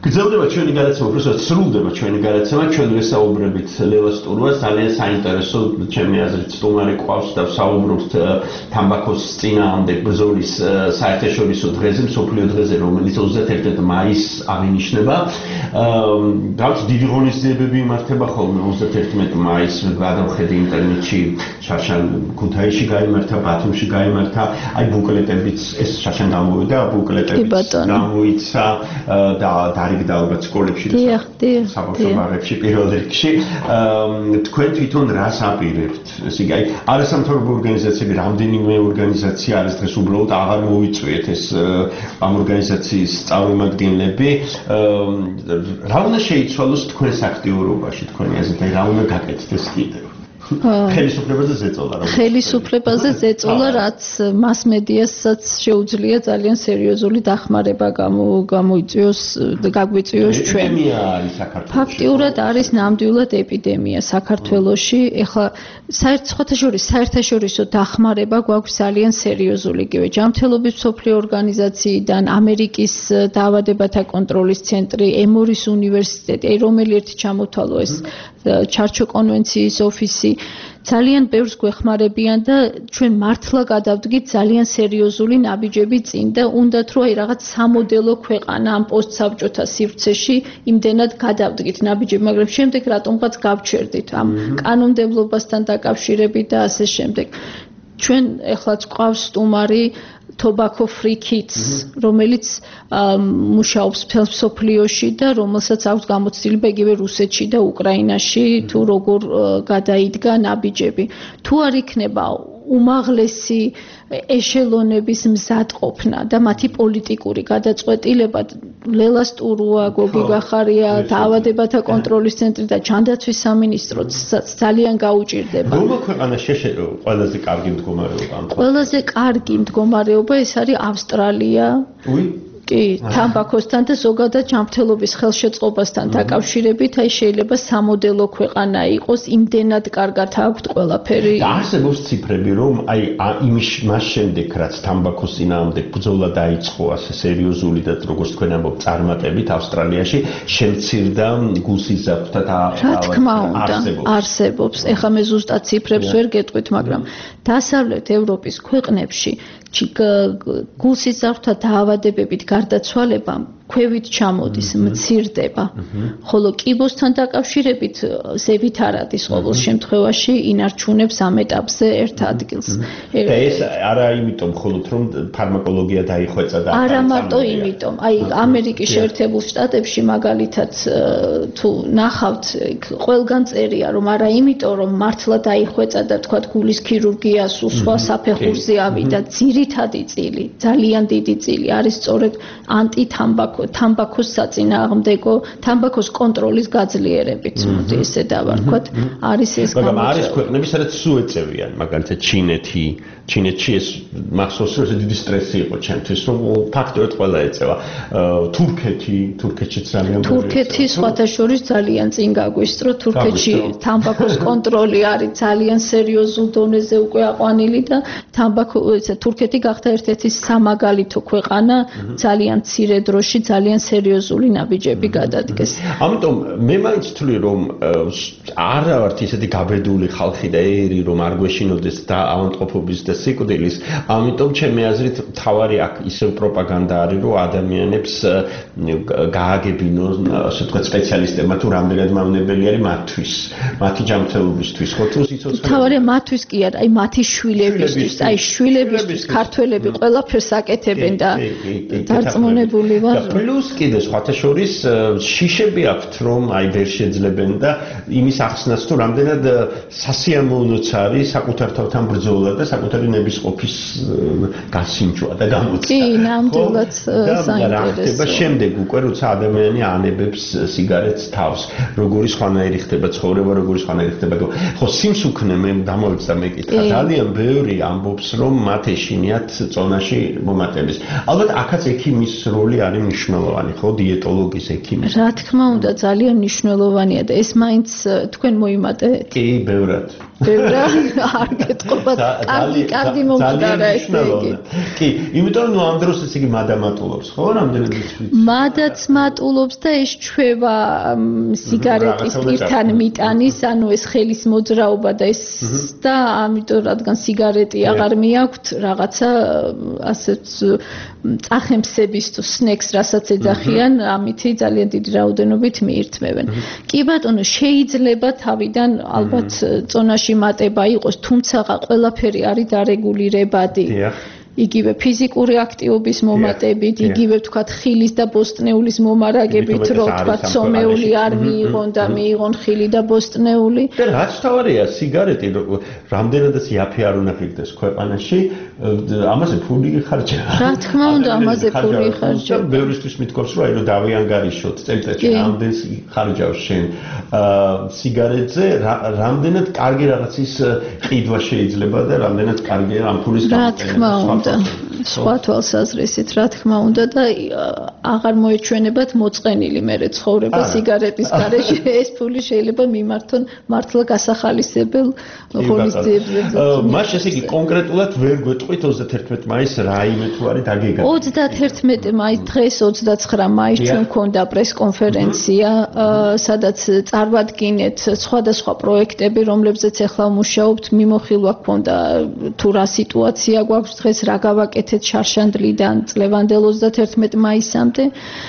გრძელდება ჩვენი გადაცემა, უბრალოდ სრულდება ჩვენი გადაცემა, ჩვენ ვესაუბრებით ლევას ტურვას, ძალიან საინტერესო, ჩემი აზრით, სტუმარი ყავს და საუბრობთ თამბაქოს წინააღმდეგ ბრძოლის საერთაშორისო დღეზე, მსოფლიო დღეზე, რომელიც ოცდაერთი მაისს აღინიშნება. Გავც დიდი ღონისძიებები იმართება ხოლმე ოცდაერთი მაისს, გადავხედე ინტერნეტში, შაშან ქუთაისში გაიმართა, ბათუმში გაიმართა, აი ბუკლეტებიც ეს შაშან გამოვიდა, ბუკლეტებიც გამოიცა და დარიგდა ალბათ სკოლებში და საბავშვო ბაღებში პირველ რიგში. თქვენ თვითონ რას აპირებთ? ესე იგი, არასამთავრობო ორგანიზაციები, რამდენიმე ორგანიზაცია არის დღეს უბრალოდ აღარ მოიწვიეთ ეს ამ ორგანიზაციის წარმომადგენლები. რა უნდა შეიცვალოს თქვენს აქტიურობაში, თქვენი აზრით, რა უნდა გაკეთდეს კიდევ? ხელისუფლებაზე ზეწოლა რა. ხელისუფლებაზე ზეწოლა, რაც მას მედიასაც შეუძლია ძალიან სერიოზული დახმარება გამოიწვიოს და გაგვიწვიოს ჩვენ. ეპიდემია არის საქართველოში. ფაქტიურად არის ნამდვილად ეპიდემია საქართველოში. ეხლა საერთაშორისო საერთაშორისო დახმარება გვაქვს ძალიან სერიოზული, იგივე ჯანმრთელობის მსოფლიო ორგანიზაციიდან, ამერიკის დაავადებათა კონტროლის ცენტრი, ემორის უნივერსიტეტი, რომელი ერთი ჩამოთვალო ეს ჩარჩო კონვენციის ოფისი ძალიან ბევრს გვეხმარებიან და ჩვენ მართლა გადავდგით ძალიან სერიოზული ნაბიჯები წინ და უნდათ რომ აი რაღაც სამოდელო ქვეყანა ამ პოსტსაბჭოთა სივრცეში იმდენად გადავდგით ნაბიჯები, მაგრამ შემდეგ რატომღაც გავჩერდით ამ კანონმდებლობასთან დაკავშირებით და ასე შემდეგ. ჩვენ ეხლაც გვყავს სტუმარი Tobacco Free Kids, რომელიც მუშაობს მთელ მსოფლიოში და რომელსაც აქვს გამოცდილება იგივე რუსეთში და უკრაინაში თუ როგორ გადაიდგა ნაბიჯები. თუ არ იქნება უმაღლესი ეშელონების მზადყოფნა და მათი პოლიტიკური გადაწყვეტილება, ლელას ტურუა, გოგი გახარია, დაავადებათა კონტროლის ცენტრი და ჯანდაცვის სამინისტროც ძალიან გაუჭირდება. რომელ ქვეყანაში ყველაზე კარგი მდგომარეობა? ყველაზე კარგი მდგომარეობა ეს არის ავსტრალია. უი? კი, თამბაქოსთან და ზოგადად ჯანმრთელობის ხელშეწყობასთან დაკავშირებით, აი შეიძლება სამოდელო ქვეყანა იყოს, იმდენად კარგად აქვთ ყველაფერი. და არსებობს ციფრები, რომ აი იმის მას შემდეგ, რაც თამბაქოს წინააღმდეგ ბრძოლა დაიწყო ასე სერიოზული და როგორც თქვენ ამბობთ, წარმატებით ავსტრალიაში შემცირდა გულსიზრდათა და რა თქმა უნდა, არსებობს. ეხლა მე ზუსტად ციფრებს ვერ გეტყვით, მაგრამ დასავლეთ ევროპის ქვეყნებში გულსიზრდათა დაავადებებით გარდაცვალება ქვევით ჩამოდის, მცირდება. ხოლო კიბოსთან დაკავშირებით ზევით არ არის ყოველ შემთხვევაში ინარჩუნებს ამ ეტაპზე ერთ ადგილს. და ეს არა იმიტომ მხოლოდ რომ ფარმაკოლოგია დაიხვეწა და არა მარტო იმიტომ, აი ამერიკის შეერთებულ შტატებში მაგალითად თუ ნახავთ, ყველგან წერია რომ არა იმიტომ რომ მართლა დაიხვეწა და თქვა გულის ქირურგია სულ სხვა საფეხურზე ავიდა, ძირითადი წილი, ძალიან დიდი წილი არის სწორედ ანტითამბაქო თამბაქოს საწინააღმდეგო, თამბაქოს კონტროლის გაძლიერებით, მოდი ესე დავარქვათ, არის ეს გამოწვევა. მაგრამ არის ქვეყნები, სადაც სულ ეწევიან, მაგალითად ჩინეთი, ჩინეთში ეს მახსოვს რომ დიდი სტრესი იყო ჩემთვის, რომ ფაქტობრივად ყველა ეწევა. თურქეთი, თურქეთშიც ძალიან თურქეთი სხვათა შორის ძალიან წინ გაგვისწრო, თურქეთში თამბაქოს კონტროლი არის ძალიან სერიოზულ დონეზე უკვე აყვანილი და თამბაქო თურქეთი გახდა ერთ-ერთი სამაგალითო ქვეყანა ძალიან მცირე დროში ძალიან სერიოზული ნაბიჯები გადადგეს. ამიტომ მე მაინც ვთვლი რომ არა ვართ ისეთი გაბედული ხალხი და ერი რომ არ გვეშინოდეს და ავადმყოფობის და სიკვდილის, ამიტომ ჩემი აზრით თავარი აქ ისევ პროპაგანდა არის რომ ადამიანებს გააგებინონ ასე ვთქვათ სპეციალისტებმა თუ რამდენად მავნებელი არის მათთვის, მათი ჯანმრთელობისთვის, ხო თუ სიცოცხლე. თავარი მათთვის კი არა, აი მათი შვილებისთვის, აი შვილებისთვის ქართველები ყველაფერს აკეთებენ და დარწმუნებული ვარ. პლუს კიდე სხვათა შორის შიშები აქვთ რომ აი ვერ შეძლებენ და იმის ახსნას თუ რამდენად სასიამოვნოც არის საკუთარ თავთან ბრძოლა და საკუთარი ნებისყოფის გასინჯვა და გამოცდა. კი, ნამდვილად საინტერესოა. შემდეგ უკვე როცა ადამიანი ანებებს სიგარეტს თავს, როგორი სხვანაირი ხდება ცხოვრება, როგორი სხვანაირი ხდება. ხო, სიმსუქნე მე დამოვიწყდა მეკითხა. ძალიან ბევრი ამბობს რომ მათ ეშინიათ წონაში მომატების. ალბათ აქაც ექიმის როლი არის მნიშვნელოვანი, ხო, დიეტოლოგის ექიმის. რა თქმა უნდა, ძალიან მნიშვნელოვანია და ეს მაინც თქვენ მოიმატეთ. კი, ბევრად. ბევრა არ გეტყობა კარგი კარგი მომხდარა ესე იგი კი იმიტომ რომ ამ დროს ეს იგი მადამატულობს ხო რამდენად ვიცით მადაც მატულობს და ეს ჩვევა სიგარეტის პირთან მიტანის ანუ ეს ხელის მოძრაობა და ეს და ამიტომ რადგან სიგარეტი აღარ მიაქვთ რაღაცა ასეთ წახემსების თუ სნექს რასაც ეძახიან ამითი ძალიან დიდი რაოდენობით მიირთმევენ კი ბატონო შეიძლება თავიდან ალბათ წონაში მატება იყოს, თუმცა ყველაფერი არის დარეგულირებადი. იგივე ფიზიკური აქტივობის მომატებით, იგივე ვთქვათ ხილის და ბოსტნეულის მომარაგებით, რომ ვთქვათ სომეული არ მიიღონ და მიიღონ ხილი და ბოსტნეული. და რაც თავარია, სიგარეტი რამდენადაც იაფი არ უნდა ღირდეს ქვეყანაში, ამაზე ფული ხარჯება. რა თქმა უნდა, ამაზე ფული ხარჯება. ბევრისთვის მithქვავს, რომ აი რომ დავიანგარიშოთ, წელიწადში რამდენს ხარჯავს შენ სიგარეტზე, რამდენად კარგი რაღაცის ყიდვა შეიძლება და რამდენად კარგია ამ ფულის გამოყენება. სხვა თვალსაზრისით რა თქმა უნდა და აღარ მოეჩვენებათ მოწყენილი მერე ცხოვრება სიგარეტის გარეშე ეს ფული შეიძლება მიმართონ მართლა გასახალისებელ ღონისძიებებზე. მას ესე იგი კონკრეტულად ვერ გვეტყვით ოცდაათერთმეტი მაისს რა იმე თუ არის დაგეგმილი. ოცდაათერთმეტი მაისს დღეს ოცდაცხრა მაისს ჩვენ გვქონდა პრესკონფერენცია სადაც წარვადგინეთ სხვადასხვა პროექტები რომლებზეც ახლა ვმუშაობთ მიმოხილვა გვქონდა თუ რა სიტუაცია გვაქვს დღეს რა გავაკეთეთ შარშანდლიდან წლევანდელ ოცდაათერთმეტი მაისამდე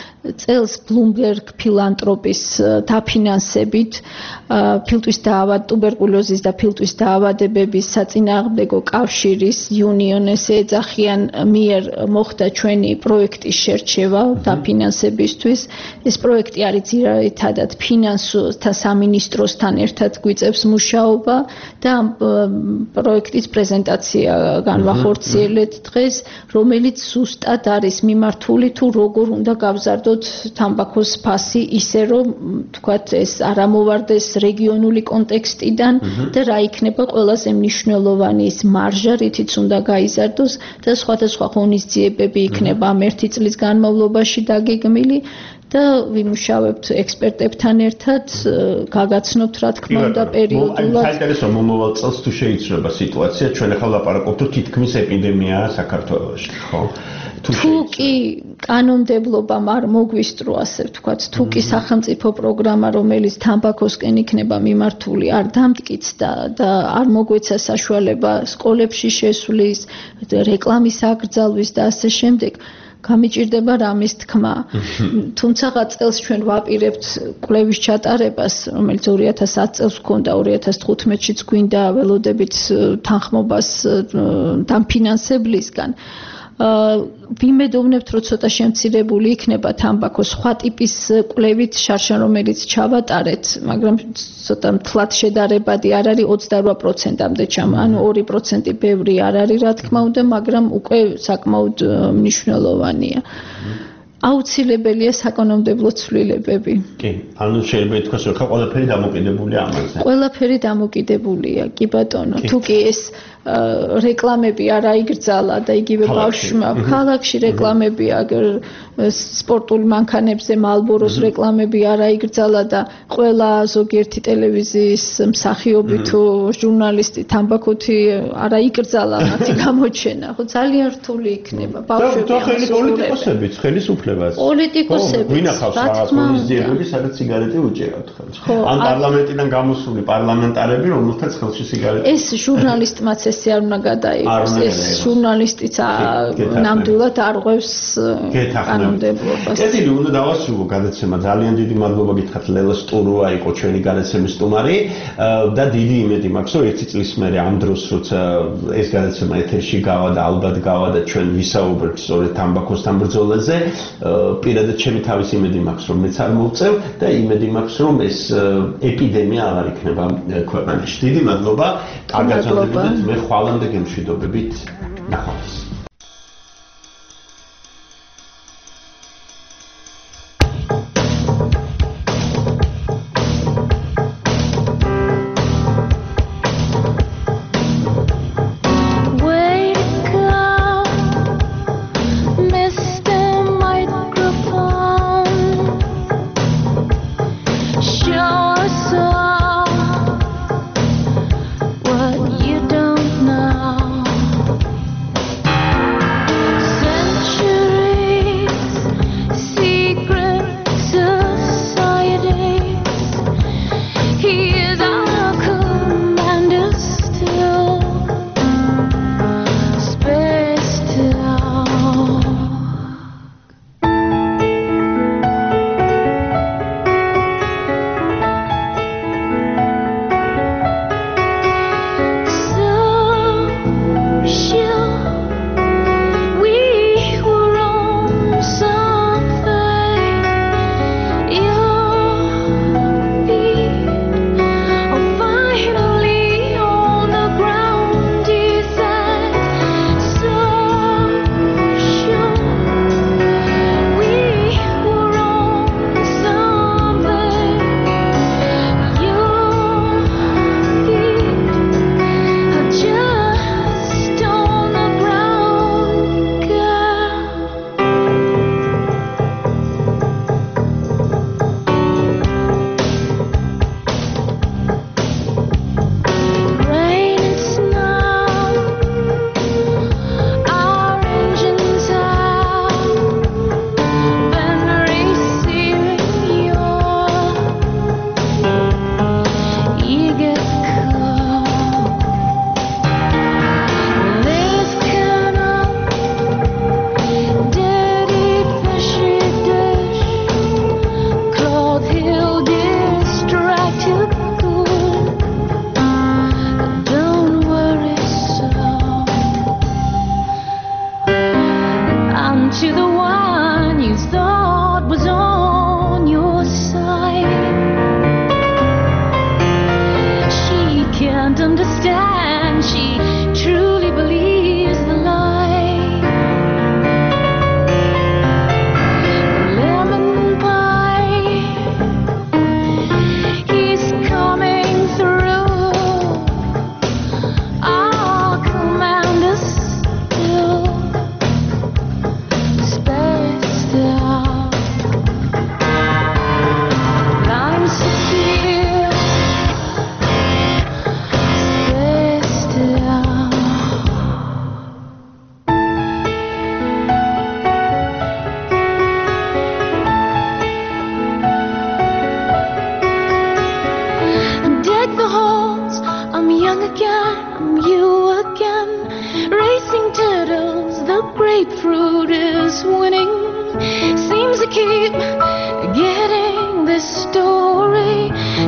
წელს Bloomberg ფილანტროპის დაფინანსებით ფილტვის დაავად ტუბერკულოზის და ფილტვის დაავადებების საწინააღმდეგო კავშირის Union-ს ეძახიან მიერ მოხდა ჩვენი პროექტის შერჩევა დაფინანსებისთვის ეს პროექტი არის ძირითადად ფინანსთა სამინისტროსთან ერთად გვიწევს მუშაობა და ამ პროექტის პრეზენტაცია განვახორციელეთ დღეს რომელიც ზუსტად არის მიმართული თუ როგორ უნდა გავზარდოთ თამბაქოს ფასი ისე რომ თქვათ ეს არ ამოვარდეს რეგიონული კონტექსტიდან და რა იქნება ყველაზე მნიშვნელოვანი ის მარჟა რითიც უნდა გაიზარდოს და სხვადასხვა ღონისძიებები იქნება ამ ერთი წლის განმავლობაში დაგეგმილი და ვიმუშავებთ ექსპერტებთან ერთად გაგაცნობთ რა თქმა უნდა პერიოდულად საინტერესო მომავალ წელს თუ შეიძლება სიტუაცია ჩვენ ახლა ვლაპარაკობთ რომ თითქმის ეპიდემიაა საქართველოში ხო თუ კი კანონმდებლობამ არ მოგვისწრო ასე ვთქვათ თუ კი სახელმწიფო პროგრამა რომელიც თამბაქოსკენ იქნება მიმართული არ დამტკიცდა და არ მოგვეცა საშუალება სკოლებში შესვლის რეკლამის აკრძალვის და ასე შემდეგ გამიჭირდება რამის თქმა. თუმცა წელს ჩვენ ვაპირებთ კვლევის ჩატარებას, რომელიც ორი ათას ათი წელს ჰქონდა, ორი ათას თხუთმეტშიც გვინდა ველოდებით თანხმობას დამფინანსებლისგან. ვიმედოვნებთ, რომ ცოტა შემცირებული იქნება თამბაქოს სხვა ტიპის კვლევით შარშან, რომელიც ჩავატარეთ, მაგრამ ცოტა მთლად შედარებადი არ არის ოცდარვა პროცენტამდე ჩამ, ანუ ორი პროცენტი ბევრი არ არის, რა თქმა უნდა, მაგრამ უკვე საკმაოდ მნიშვნელოვანია. აუცილებელია საკანონმდებლო ცვლილებები. კი, ანუ შეიძლება ითქვას, რომ ხა ყველაფერი დამოკიდებულია ამაზე. ყველაფერი დამოკიდებულია, კი ბატონო. თუ კი ეს რეკლამები არ აიგრძალა და იგივე ბავშვმა ქალაქში რეკლამები აგერ სპორტულ მანქანებზე მალბოროს რეკლამები არ აიგრძალა და ყველა ზოგიერთი ტელევიზიის მსახიობი თუ ჟურნალისტი თამბაქოთი არ აიგრძალა მათი გამოჩენა ხო ძალიან რთული იქნება ბავშვები ამას პოლიტიკოსებიც ხელისუფლებას პოლიტიკოსებიც ვინახავს რაღაც ღონისძიებები სადაც სიგარეტი უჭირავთ ხელს ან პარლამენტიდან გამოსული პარლამენტარები რომელთაც ხელში სიგარეტი ეს ჟურნალისტმაც ესე არ უნდა გადაიღოს ეს ჟურნალისტიც ნამდვილად არღვევს კანონმდებლობას. ესენი უნდა დავასრულო გადაცემა ძალიან დიდი მადლობა გითხრათ ლელა სტურუა იყო ჩვენი გადაცემის სტუმარი და დიდი იმედი მაქვს რომ ერთი წლის მერე ამ დროს როცა ეს გადაცემა ეთერში გავა და ალბათ გავა და ჩვენ ვისაუბრებთ სწორედ თამბაქოსთან ბრძოლაზე პირადად ჩემი თავის იმედი მაქვს რომ მეც არ მოვწევ და იმედი მაქვს რომ ეს ეპიდემია აღარ იქნება ქვეყანაში. დიდი მადლობა. კარგად გრძელდებოდეთ მე ხვალამდე გემშვიდობებით ნახვამდის.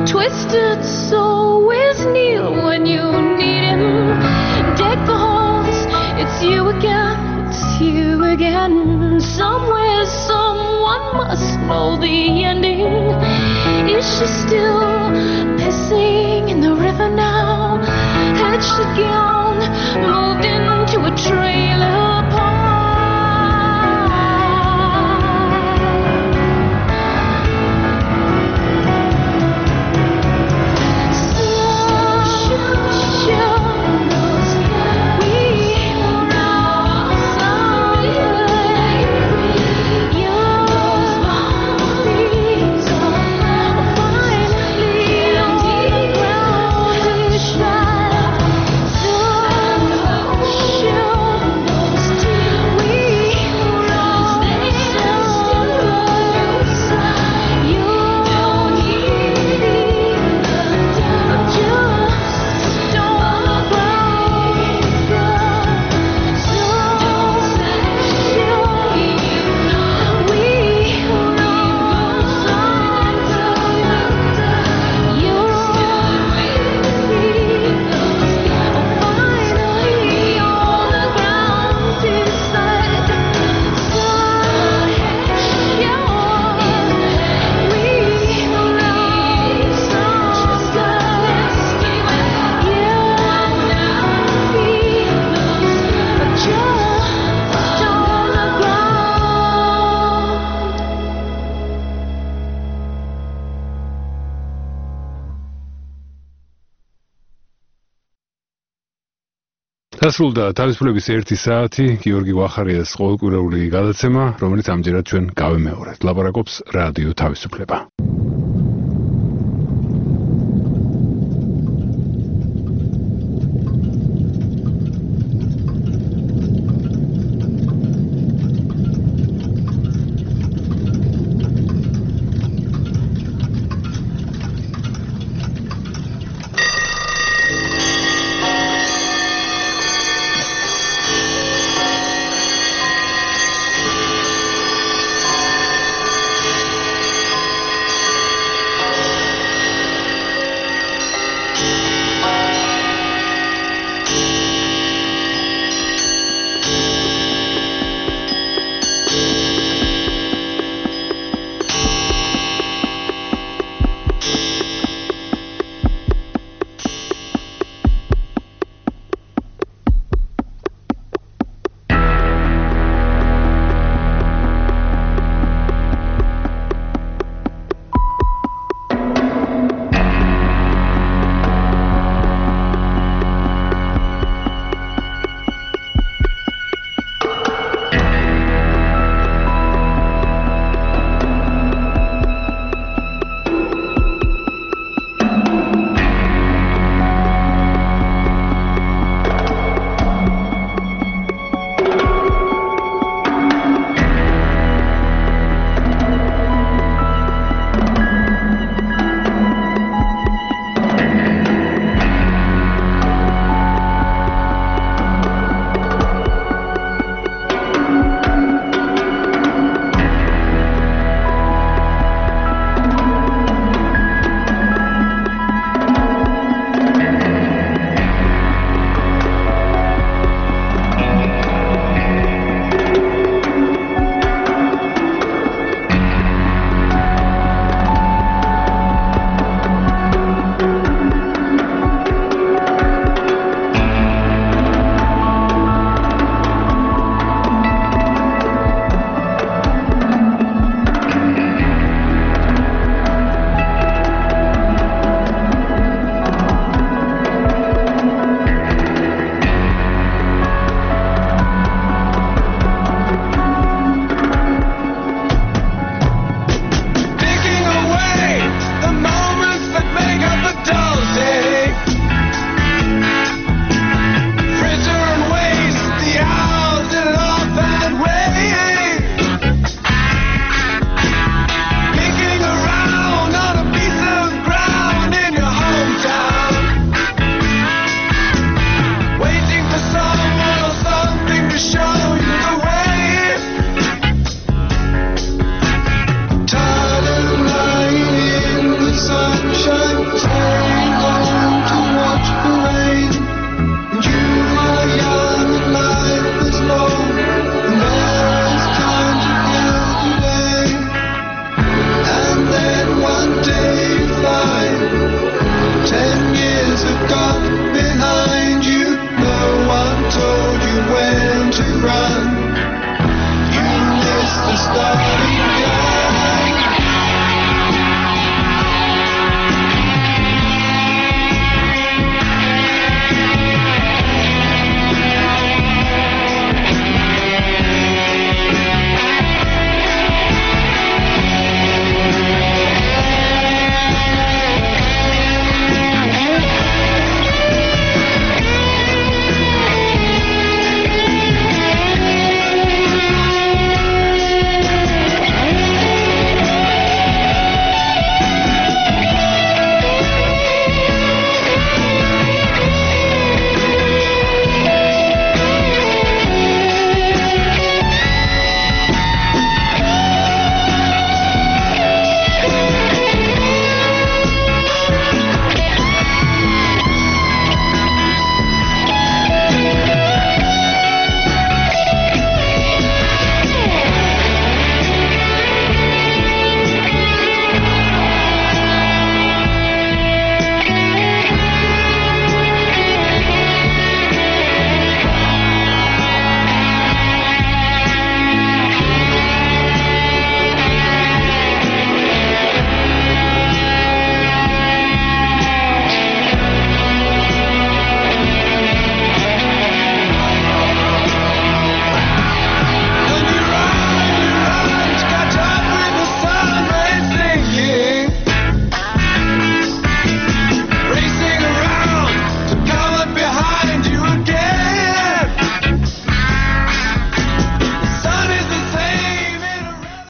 Twisted soul, where's Neil when you need him? Deck the halls, it's you again, it's you again. Somewhere someone must know the ending. Is she still pissing in the river now? Had she gown moved into a trailer park? დასრულდა თავისუფლების ერთი საათი გიორგი გვახარიას ყოველკვირეული გადაცემა, რომელიც ამჯერად ჩვენ გავიმეორეთ. ლაპარაკობს რადიო თავისუფლება.